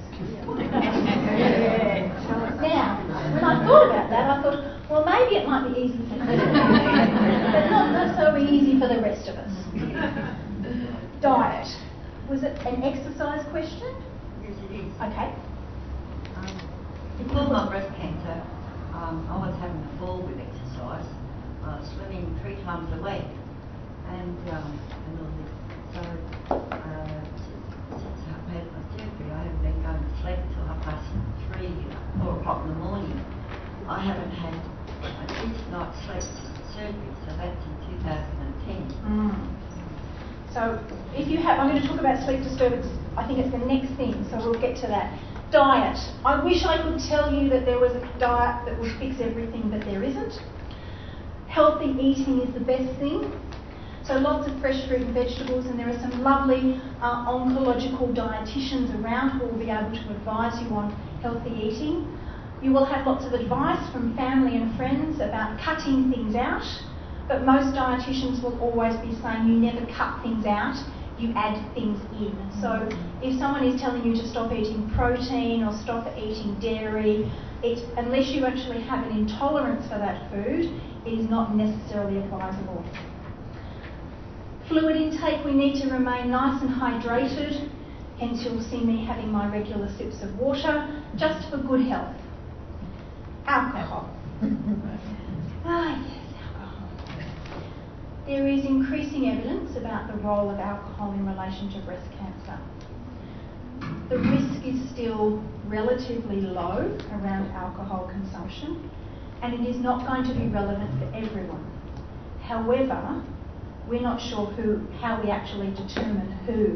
Now, when I thought about that, I thought, well, maybe it might be easy for me, but not so easy for the rest of us. Diet. Was it an exercise question? Yes, it is. Okay. Before my breast cancer, I was having a fall with exercise. I was swimming 3 times a week, and all this. So since I've had my surgery, I haven't been going to sleep till 3:30, 4 o'clock in the morning. I haven't had a decent night's sleep since the surgery, so that's in 2010. So if you have, I'm going to talk about sleep disturbance. I think it's the next thing, so we'll get to that. Diet. I wish I could tell you that there was a diet that would fix everything, but there isn't. Healthy eating is the best thing. So lots of fresh fruit and vegetables, and there are some lovely oncological dietitians around who will be able to advise you on healthy eating. You will have lots of advice from family and friends about cutting things out, but most dietitians will always be saying you never cut things out, you add things in. So if someone is telling you to stop eating protein or stop eating dairy, unless you actually have an intolerance for that food, it is not necessarily advisable. Fluid intake, we need to remain nice and hydrated, hence you'll see me having my regular sips of water, just for good health. Alcohol. Yes, alcohol. There is increasing evidence about the role of alcohol in relation to breast cancer. The risk is still relatively low around alcohol consumption, and it is not going to be relevant for everyone. However, we're not sure how we actually determine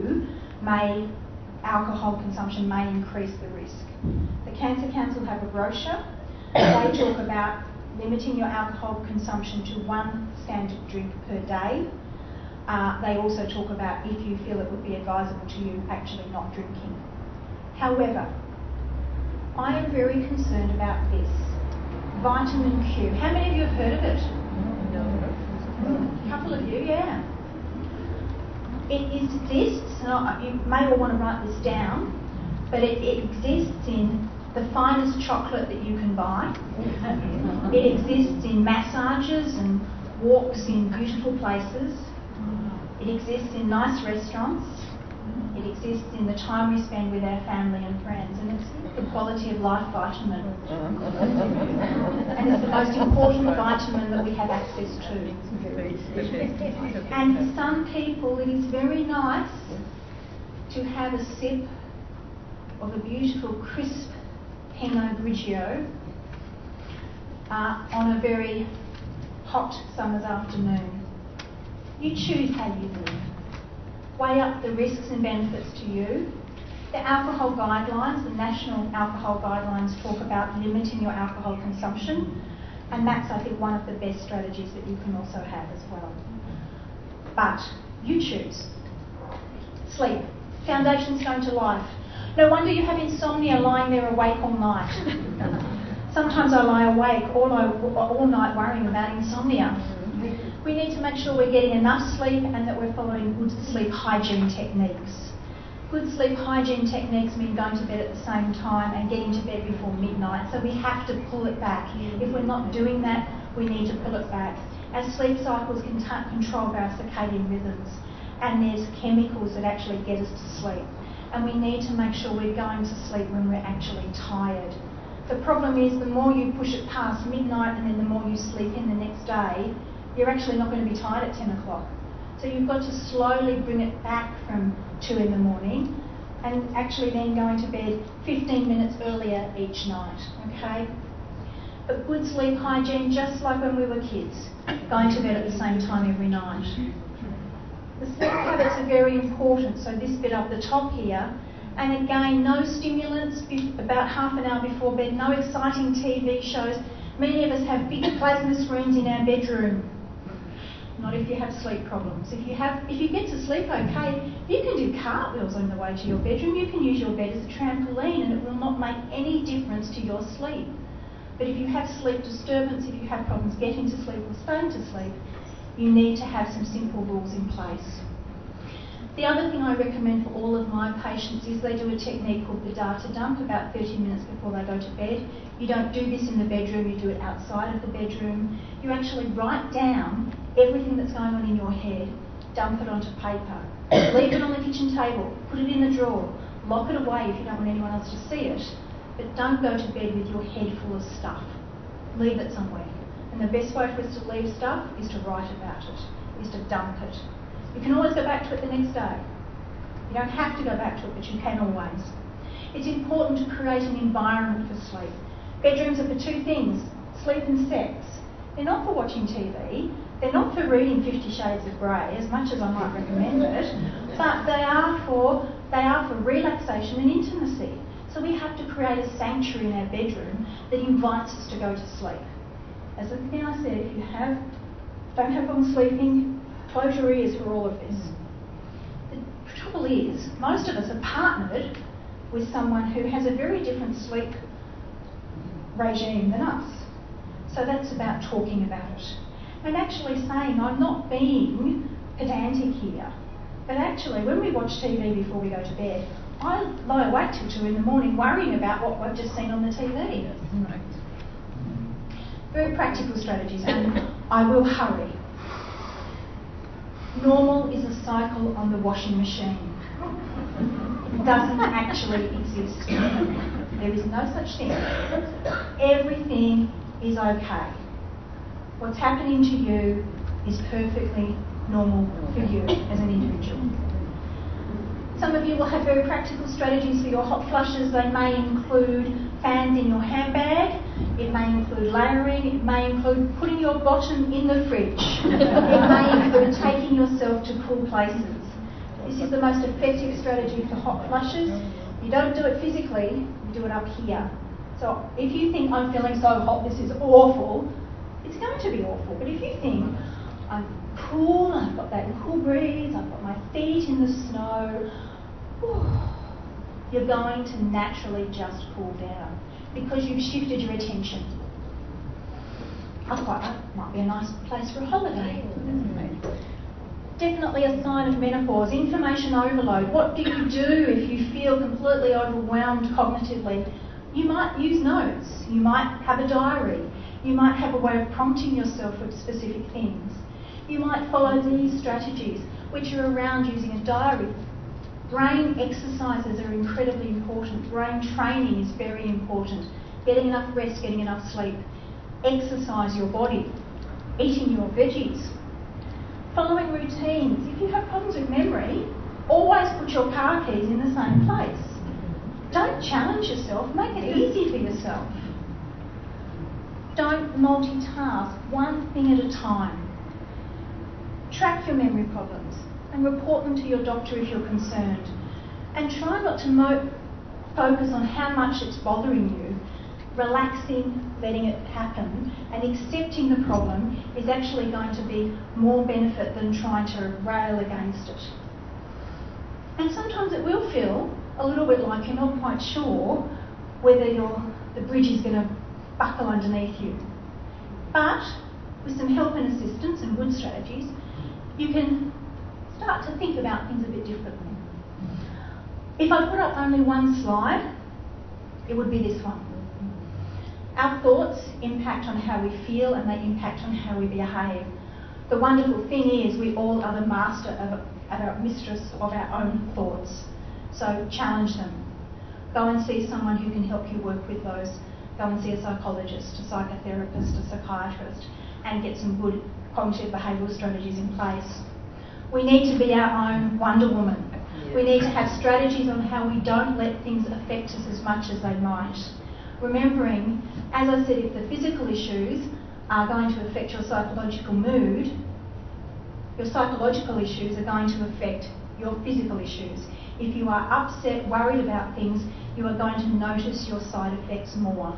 alcohol consumption may increase the risk. The Cancer Council have a brochure. They talk about limiting your alcohol consumption to 1 standard drink per day. They also talk about if you feel it would be advisable to you actually not drinking. However, I am very concerned about this. Vitamin Q. How many of you have heard of it? A couple of you, yeah. It exists, and you may all want to write this down, but it exists in the finest chocolate that you can buy. It exists in massages and walks in beautiful places. It exists in nice restaurants. It exists in the time we spend with our family and friends, and it's the quality of life vitamin. And it's the most important vitamin that we have access to. And for some people, it is very nice to have a sip of a beautiful, crisp Pinot Grigio on a very hot summer's afternoon. You choose how you live. Weigh up the risks and benefits to you. The alcohol guidelines, the national alcohol guidelines, talk about limiting your alcohol consumption, and that's, I think, one of the best strategies that you can also have as well. But you choose. Sleep. Foundation stone to life. No wonder you have insomnia lying there awake all night. Sometimes I lie awake all night worrying about insomnia. We need to make sure we're getting enough sleep and that we're following good sleep hygiene techniques. Good sleep hygiene techniques mean going to bed at the same time and getting to bed before midnight, so we have to pull it back. If we're not doing that, we need to pull it back. Our sleep cycles can control our circadian rhythms, and there's chemicals that actually get us to sleep. And we need to make sure we're going to sleep when we're actually tired. The problem is the more you push it past midnight and then the more you sleep in the next day, you're actually not going to be tired at 10 o'clock. So you've got to slowly bring it back from 2 in the morning and actually then going to bed 15 minutes earlier each night, okay? But good sleep hygiene, just like when we were kids, going to bed at the same time every night. The sleep habits are very important, so this bit up the top here, and again, no stimulants about half an hour before bed, no exciting TV shows. Many of us have big plasma screens in our bedroom. Not if you have sleep problems. If you get to sleep okay, you can do cartwheels on the way to your bedroom. You can use your bed as a trampoline and it will not make any difference to your sleep. But if you have sleep disturbance, if you have problems getting to sleep or staying to sleep, you need to have some simple rules in place. The other thing I recommend for all of my patients is they do a technique called the data dump about 30 minutes before they go to bed. You don't do this in the bedroom, you do it outside of the bedroom. You actually write down everything that's going on in your head, dump it onto paper, leave it on the kitchen table, put it in the drawer, lock it away if you don't want anyone else to see it, but don't go to bed with your head full of stuff. Leave it somewhere. And the best way for us to leave stuff is to write about it, is to dump it. You can always go back to it the next day. You don't have to go back to it, but you can always. It's important to create an environment for sleep. Bedrooms are for two things, sleep and sex. They're not for watching TV. They're not for reading 50 Shades of Grey, as much as I might recommend it, but they are for relaxation and intimacy. So we have to create a sanctuary in our bedroom that invites us to go to sleep. As again I said, if you don't have problems sleeping, close your ears for all of this. The trouble is, most of us are partnered with someone who has a very different sleep regime than us. So that's about talking about it. And actually saying, I'm not being pedantic here, but actually when we watch TV before we go to bed, I lie awake till 2 in the morning worrying about what I've just seen on the TV. Very practical strategies, and I will hurry. Normal is a cycle on the washing machine. It doesn't actually exist. There is no such thing. Everything is okay. What's happening to you is perfectly normal for you as an individual. Some of you will have very practical strategies for your hot flushes. They may include fans in your handbag, it may include layering, it may include putting your bottom in the fridge, it may include taking yourself to cool places. This is the most effective strategy for hot flushes. You don't do it physically, you do it up here. So if you think, I'm feeling so hot, this is awful, it's going to be awful. But if you think, I'm cool, I've got that cool breeze, I've got my feet in the snow, you're going to naturally just cool down because you've shifted your attention. That might be a nice place for a holiday. Definitely a sign of menopause. Information overload. What do you do if you feel completely overwhelmed cognitively? You might use notes. You might have a diary. You might have a way of prompting yourself with specific things. You might follow these strategies, which are around using a diary. Brain exercises are incredibly important. Brain training is very important. Getting enough rest, getting enough sleep. Exercise your body. Eating your veggies. Following routines. If you have problems with memory, always put your car keys in the same place. Don't challenge yourself. Make it easy for yourself. Don't multitask. One thing at a time. Track your memory problems and report them to your doctor if you're concerned. And try not to focus on how much it's bothering you. Relaxing, letting it happen, and accepting the problem is actually going to be more benefit than trying to rail against it. And sometimes it will feel a little bit like you're not quite sure whether the bridge is going to buckle underneath you. But with some help and assistance and good strategies, you can start to think about things a bit differently. If I put up only one slide, it would be this one. Our thoughts impact on how we feel and they impact on how we behave. The wonderful thing is we all are the master of mistress of our own thoughts. So challenge them. Go and see someone who can help you work with those. Go and see a psychologist, a psychotherapist, a psychiatrist, and get some good cognitive behavioural strategies in place. We need to be our own Wonder Woman. We need to have strategies on how we don't let things affect us as much as they might. Remembering, as I said, if the physical issues are going to affect your psychological mood, your psychological issues are going to affect your physical issues. If you are upset, worried about things, you are going to notice your side effects more.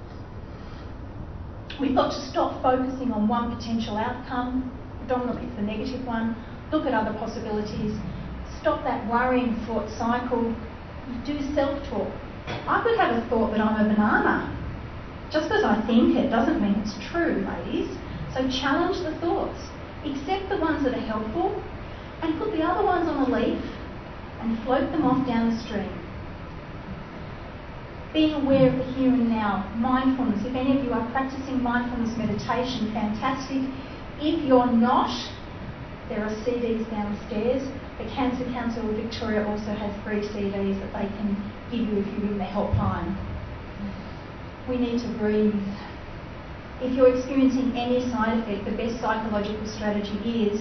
We've got to stop focusing on one potential outcome, predominantly the negative one, look at other possibilities, stop that worrying thought cycle, do self-talk. I could have a thought that I'm a banana. Just because I think it doesn't mean it's true, ladies. So challenge the thoughts. Accept the ones that are helpful and put the other ones on a leaf and float them off down the stream. Being aware of the here and now, mindfulness. If any of you are practicing mindfulness meditation, fantastic. If you're not, there are CDs downstairs. The Cancer Council of Victoria also has free CDs that they can give you if you ring the helpline. We need to breathe. If you're experiencing any side effect, the best psychological strategy is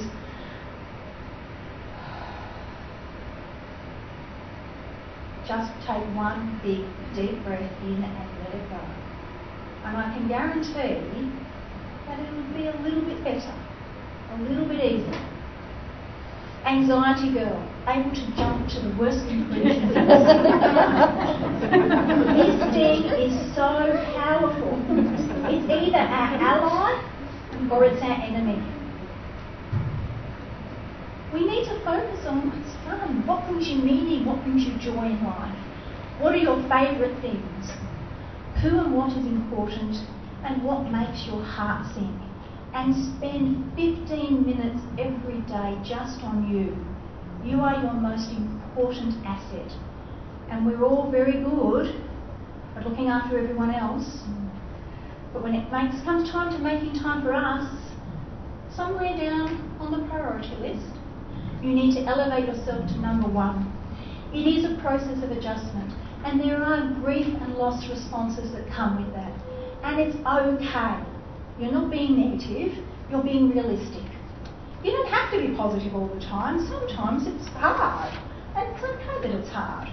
just take one big, deep breath in and let it go. And I can guarantee that it will be a little bit better, a little bit easier. Anxiety girl, able to jump to the worst conclusions. Listing is so powerful. It's either our ally or it's our enemy. We need to focus on what's fun, what brings you meaning, what brings you joy in life. What are your favourite things? Who and what is important and what makes your heart sing? And spend 15 minutes every day just on you. You are your most important asset. And we're all very good at looking after everyone else. But when it comes time to making time for us, somewhere down on the priority list, you need to elevate yourself to number one. It is a process of adjustment, and there are grief and loss responses that come with that. And it's okay. You're not being negative, you're being realistic. You don't have to be positive all the time. Sometimes it's hard, and it's okay that it's hard.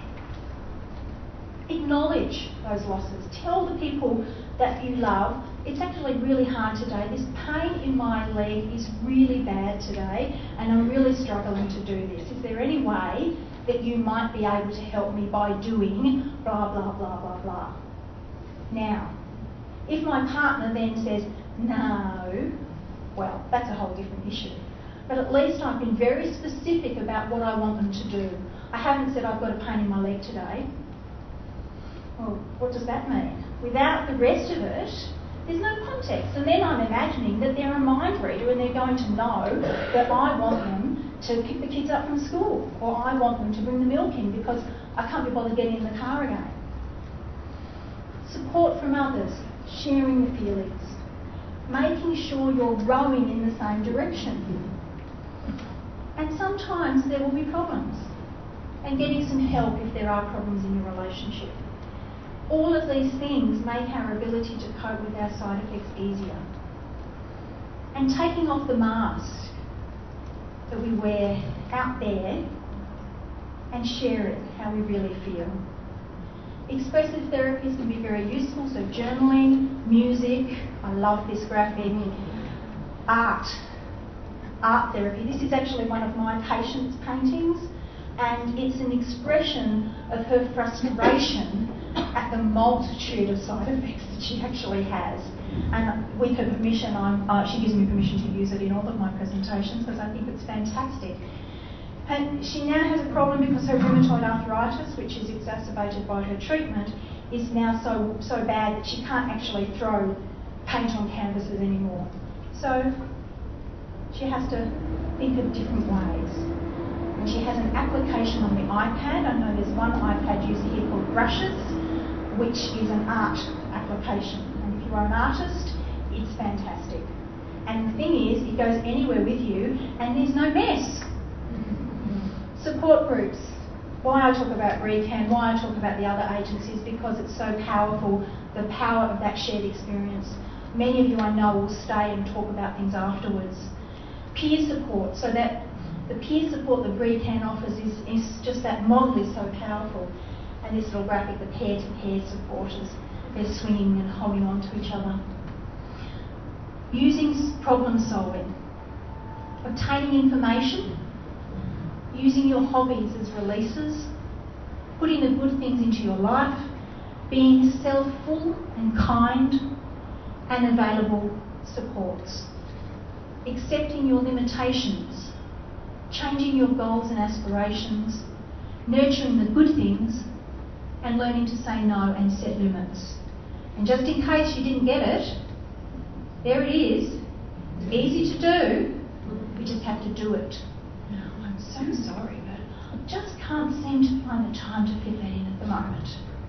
Acknowledge those losses. Tell the people that you love, it's actually really hard today. This pain in my leg is really bad today, and I'm really struggling to do this. Is there any way that you might be able to help me by doing blah, blah, blah, blah, blah? Now, if my partner then says, no, well, that's a whole different issue. But at least I've been very specific about what I want them to do. I haven't said I've got a pain in my leg today. Well, what does that mean? Without the rest of it, there's no context. And then I'm imagining that they're a mind reader and they're going to know that I want them to pick the kids up from school, or I want them to bring the milk in because I can't be bothered getting in the car again. Support from others, sharing the feelings, making sure you're rowing in the same direction. And sometimes there will be problems, and getting some help if there are problems in your relationship. All of these things make our ability to cope with our side effects easier. And taking off the mask that we wear out there and sharing how we really feel. Expressive therapies can be very useful, so journaling, music, I love this graphic, art therapy. This is actually one of my patients' paintings, and it's an expression of her frustration at the multitude of side effects that she actually has. And with her permission, she gives me permission to use it in all of my presentations because I think it's fantastic. And she now has a problem because her rheumatoid arthritis, which is exacerbated by her treatment, is now so bad that she can't actually throw paint on canvases anymore. So she has to think of different ways. And she has an application on the iPad. I know there's one iPad user here called Brushes, which is an art application. And if you are an artist, it's fantastic. And the thing is, it goes anywhere with you and there's no mess. Support groups. Why I talk about BRECAN, why I talk about the other agencies, because it's so powerful, the power of that shared experience. Many of you I know will stay and talk about things afterwards. Peer support, so that the peer support that BRECAN offers is just that model is so powerful. And this little graphic, the peer-to-peer supporters, they're swinging and holding on to each other. Using problem solving, obtaining information, using your hobbies as releases, putting the good things into your life, being self-full and kind, and available supports. Accepting your limitations, changing your goals and aspirations, nurturing the good things, and learning to say no and set limits. And just in case you didn't get it, there it is. It's easy to do, we just have to do it. I'm so sorry, but I just can't seem to find the time to fit that in at the moment.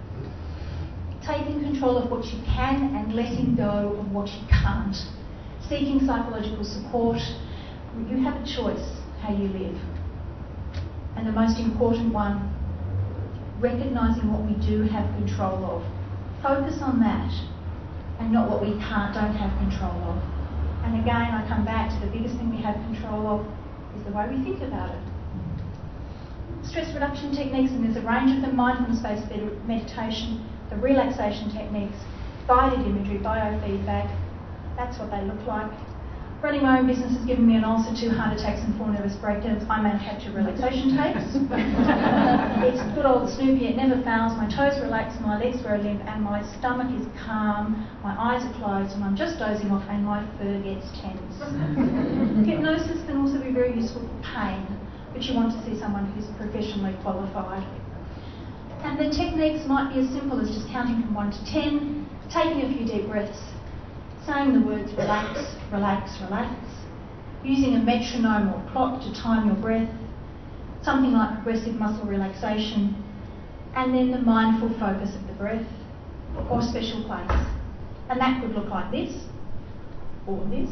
Taking control of what you can and letting go of what you can't. Seeking psychological support. You have a choice how you live. And the most important one, recognising what we do have control of. Focus on that and not what we don't have control of. And again, I come back to the biggest thing we have control of is the way we think about it. Stress reduction techniques, and there's a range of them: mindfulness-based meditation, the relaxation techniques, guided imagery, biofeedback. That's what they look like. Running my own business has given me an ulcer, 2 heart attacks and 4 nervous breakdowns. I manufacture relaxation tapes. It's good old Snoopy, it never fails. My toes relax, my legs grow limp, and my stomach is calm. My eyes are closed and I'm just dozing off and my fur gets tense. Hypnosis can also be very useful for pain, but you want to see someone who's professionally qualified. And the techniques might be as simple as just counting from 1 to 10, taking a few deep breaths, saying the words relax, relax, relax, using a metronome or clock to time your breath, something like progressive muscle relaxation, and then the mindful focus of the breath or special place. And that could look like this, or this,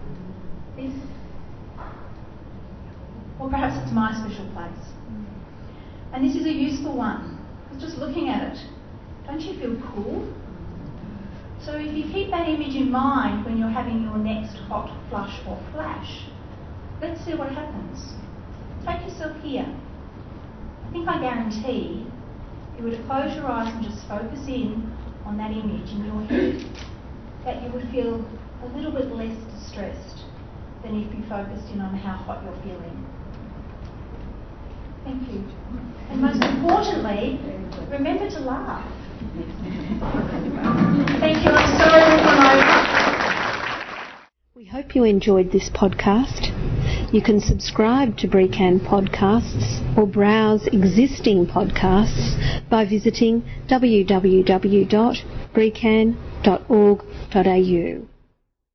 or perhaps it's my special place. And this is a useful one, because just looking at it, don't you feel cool? So if you keep that image in mind when you're having your next hot flush or flash, let's see what happens. Take yourself here. I think I guarantee if you were to close your eyes and just focus in on that image in your head, that you would feel a little bit less distressed than if you focused in on how hot you're feeling. Thank you. And most importantly, remember to laugh. Thank you. I'm sorry we've gone over. We hope you enjoyed this podcast. You can subscribe to BRECAN podcasts or browse existing podcasts by visiting www.brecan.org.au.